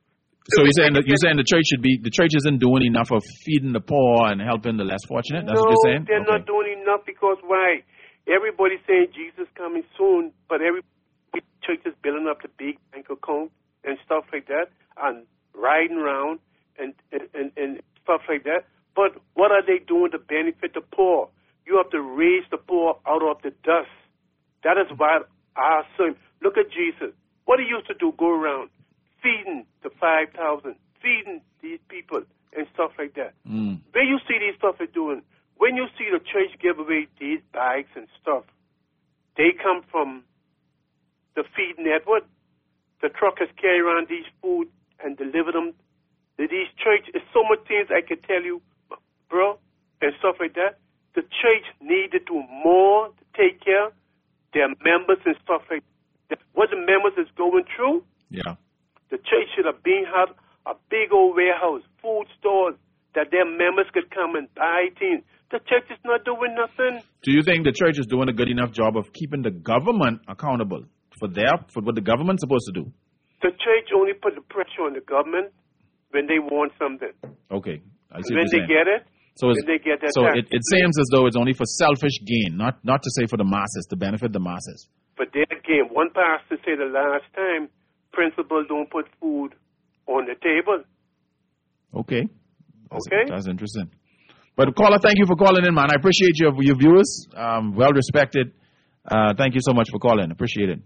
So you're saying that you're saying the church should be the church isn't doing enough of feeding the poor and helping the less fortunate? That's no, what you're saying? they're okay. not doing enough because why? Everybody's saying Jesus coming soon, but every church is building up the big bank account and stuff like that, and riding around and and, and and stuff like that. But what are they doing to benefit the poor? You have to raise the poor out of the dust. That is why our son. Look at Jesus. What he used to do, go around feeding the five thousand, feeding these people and stuff like that. Mm. When you see these stuff are doing, when you see the church give away these bags and stuff, they come from the feed network. The truckers carry around these food and deliver them to these churches. There's so much things I could tell you, bro, and stuff like that. The church need to do more to take care of their members and stuff like that. What the members is going through, yeah, the church should have been had a big old warehouse, food stores, that their members could come and buy things. The church is not doing nothing. Do you think the church is doing a good enough job of keeping the government accountable for their for what the government's supposed to do? The church only put the pressure on the government when they want something. Okay, I see when what they you're saying. get it, so when they get that so tax. it, it seems as though it's only for selfish gain, not not to say for the masses, to benefit the masses. But then again, one pastor said the last time, principals don't put food on the table. Okay. That's, okay. That's interesting. But caller, thank you for calling in, man. I appreciate your your viewers. Um, well respected. Uh, thank you so much for calling. Appreciate it.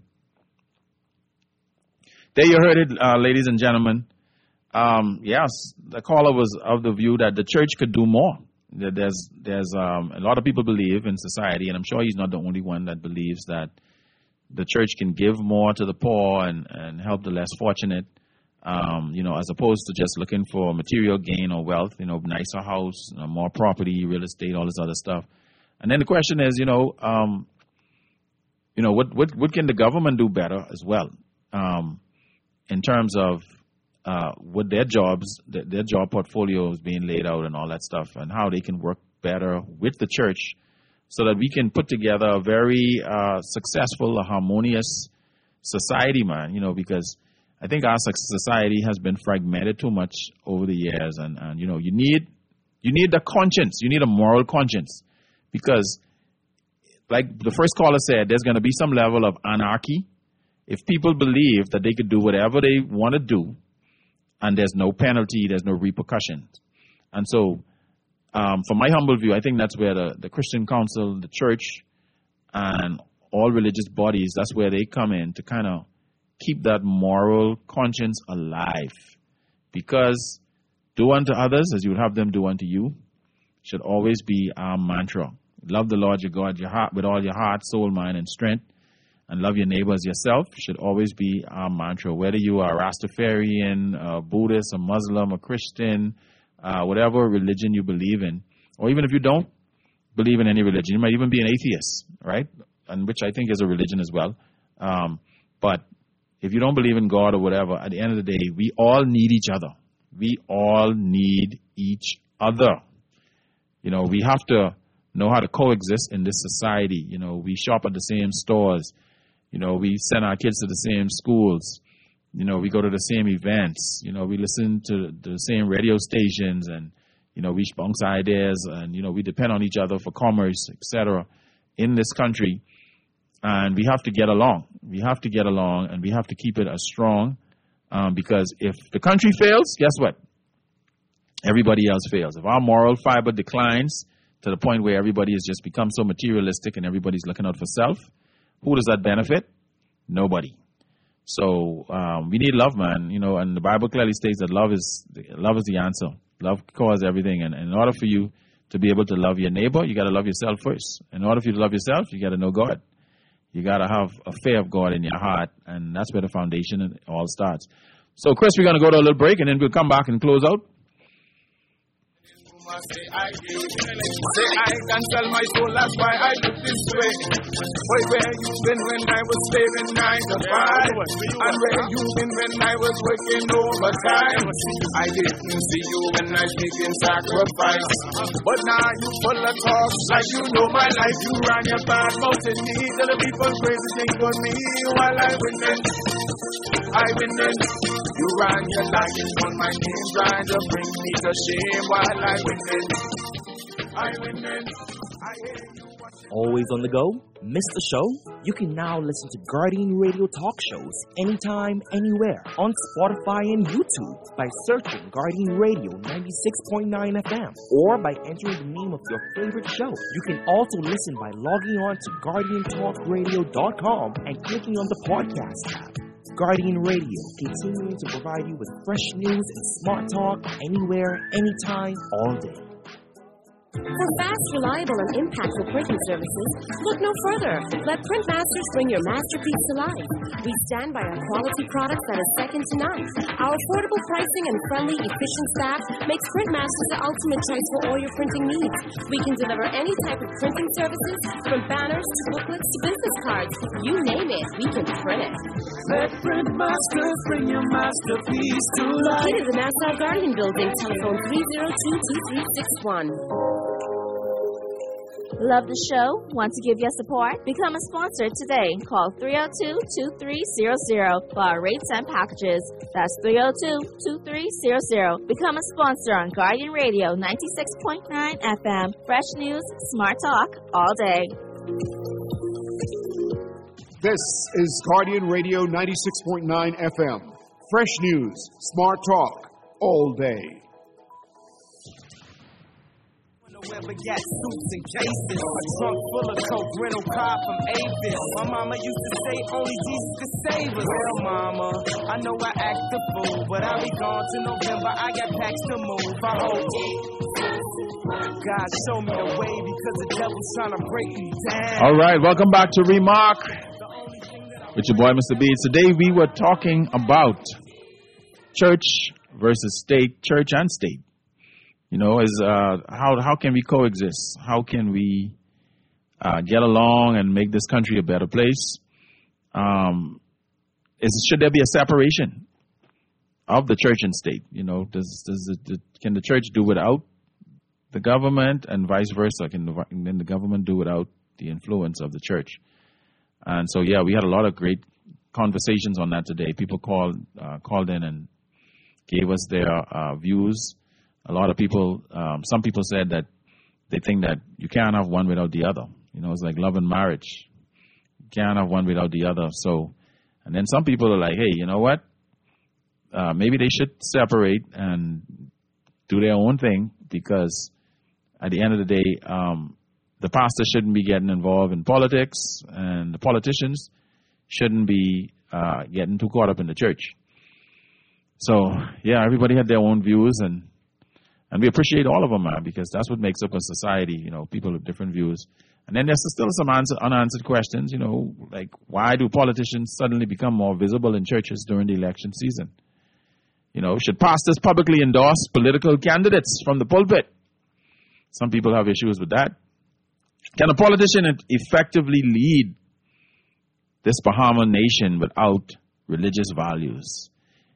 There you heard it, uh, ladies and gentlemen. Um, yes, the caller was of the view that the church could do more. There's there's um, a lot of people believe in society, and I'm sure he's not the only one that believes that the church can give more to the poor and, and help the less fortunate, um, you know, as opposed to just looking for material gain or wealth, you know, nicer house, you know, more property, real estate, all this other stuff. And then the question is, you know, um, you know, what, what, what can the government do better as well um, in terms of uh, what their jobs, their, their job portfolio is being laid out and all that stuff, and how they can work better with the church so that we can put together a very uh, successful, harmonious society, man, you know, because I think our society has been fragmented too much over the years. And, and, you know, you need you need the conscience. You need a moral conscience because, like the first caller said, there's going to be some level of anarchy if people believe that they could do whatever they want to do and there's no penalty, there's no repercussions. And so, Um, from my humble view, I think that's where the, the Christian Council, the church, and all religious bodies, that's where they come in to kind of keep that moral conscience alive. Because do unto others as you would have them do unto you should always be our mantra. Love the Lord your God your heart, with all your heart, soul, mind, and strength. And love your neighbor as yourself should always be our mantra. Whether you are a Rastafarian, a Buddhist, a Muslim, a Christian, Uh, whatever religion you believe in, or even if you don't believe in any religion, you might even be an atheist, right? And which I think is a religion as well. Um, but if you don't believe in God or whatever, at the end of the day, we all need each other. We all need each other. You know, we have to know how to coexist in this society. You know, we shop at the same stores. You know, we send our kids to the same schools. You know, we go to the same events. You know, we listen to the same radio stations, and, you know, we bounce ideas, and, you know, we depend on each other for commerce, et cetera, in this country. And we have to get along. We have to get along, and we have to keep it as strong, um, because if the country fails, guess what? Everybody else fails. If our moral fiber declines to the point where everybody has just become so materialistic and everybody's looking out for self, who does that benefit? Nobody. So um, we need love, man. You know, and the Bible clearly states that love is love is the answer. Love causes everything. And, and in order for you to be able to love your neighbor, you got to love yourself first. In order for you to love yourself, you got to know God. You got to have a fear of God in your heart, and that's where the foundation all starts. So, Chris, we're going to go to a little break, and then we'll come back and close out. Say I did. Say I can sell my soul, that's why I look this way. Boy, where you been when I was slaving nine to five? And where you been when I was working overtime? I didn't see you when I was making sacrifice. But now you full of talk like you know my life. You ran your bad mouth at me, tell the people crazy things on me while I winning. I winning. You ran your lying on my name, trying to bring me to shame while I winning. I winning. I hear you. Always on the go? Missed the show? You can now listen to Guardian Radio talk shows anytime, anywhere on Spotify and YouTube by searching Guardian Radio ninety-six point nine F M or by entering the name of your favorite show. You can also listen by logging on to guardian talk radio dot com and clicking on the podcast tab. Guardian Radio, continuing to provide you with fresh news and smart talk anywhere, anytime, all day. For fast, reliable, and impactful printing services, look no further. Let Printmasters bring your masterpiece to life. We stand by our quality products that is second to none. Our affordable pricing and friendly, efficient staff makes Printmasters the ultimate choice for all your printing needs. We can deliver any type of printing services, from banners to booklets to business cards. You name it, we can print it. Let Printmasters bring your masterpiece to life. Located in the Nassau Guardian Building, telephone three oh two, two three six one. Love the show? Want to give your support? Become a sponsor today. Call three oh two, two three zero zero for our rates and packages. That's three oh two, two three zero zero. Become a sponsor on Guardian Radio ninety-six point nine F M. Fresh news, smart talk, all day. This is Guardian Radio ninety-six point nine F M. Fresh news, smart talk, all day. Ever got suits and cases, a trunk full of coke, rental car from Avis. My mama used to say only Jesus could save us. Well, mama, I know I act a fool, but I'll be gone to November. I got packs to move. I hope God show me the way, because the devil's trying to break me down. All right, welcome back to Remark with your boy, Mister Beats. Today we were talking about church versus state, church and state. You know, is uh, how how can we coexist? How can we uh, get along and make this country a better place? Um, is should there be a separation of the church and state? You know, does does it, can the church do without the government, and vice versa? Can the, can the government do without the influence of the church? And so, yeah, we had a lot of great conversations on that today. People called uh, called in and gave us their uh, views. A lot of people, um, some people said that they think that you can't have one without the other. You know, it's like love and marriage. You can't have one without the other. So, and then some people are like, hey, you know what? Uh, maybe they should separate and do their own thing, because at the end of the day, um, the pastor shouldn't be getting involved in politics, and the politicians shouldn't be uh, getting too caught up in the church. So, yeah, everybody had their own views, and And we appreciate all of them, man, because that's what makes up a society, you know, people with different views. And then there's still some answer, unanswered questions, you know, like why do politicians suddenly become more visible in churches during the election season? You know, should pastors publicly endorse political candidates from the pulpit? Some people have issues with that. Can a politician effectively lead this Bahama nation without religious values?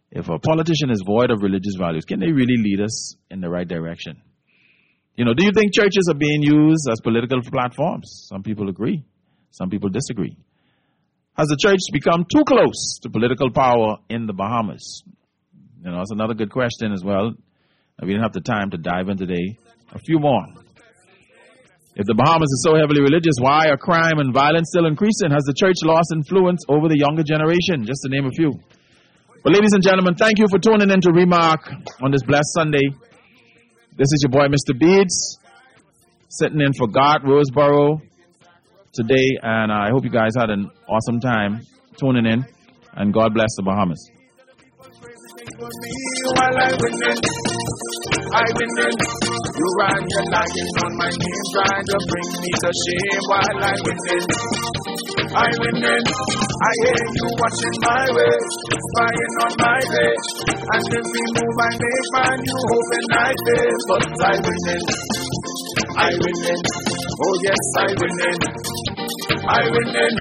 if a politician is void of religious values, can they really lead us in the right direction? You know, do you think churches are being used as political platforms? Some people agree. Some people disagree. Has the church become too close to political power in the Bahamas? You know, that's another good question as well. We didn't have the time to dive in today. A few more. If the Bahamas is so heavily religious, why are crime and violence still increasing? Has the church lost influence over the younger generation? Just to name a few. But ladies and gentlemen, thank you for tuning in to Remark on this blessed Sunday. This is your boy, Mister Beads, sitting in for God Roseboro today, and I hope you guys had an awesome time tuning in, and God bless the Bahamas. I winning, you ran your lying on my knees, trying to bring me to shame while I winning. I winning, I hear you watching my ways, spying on my page, and every move I make, man, you hoping I fail, but I winning, I winning, oh yes, I winning, I winning.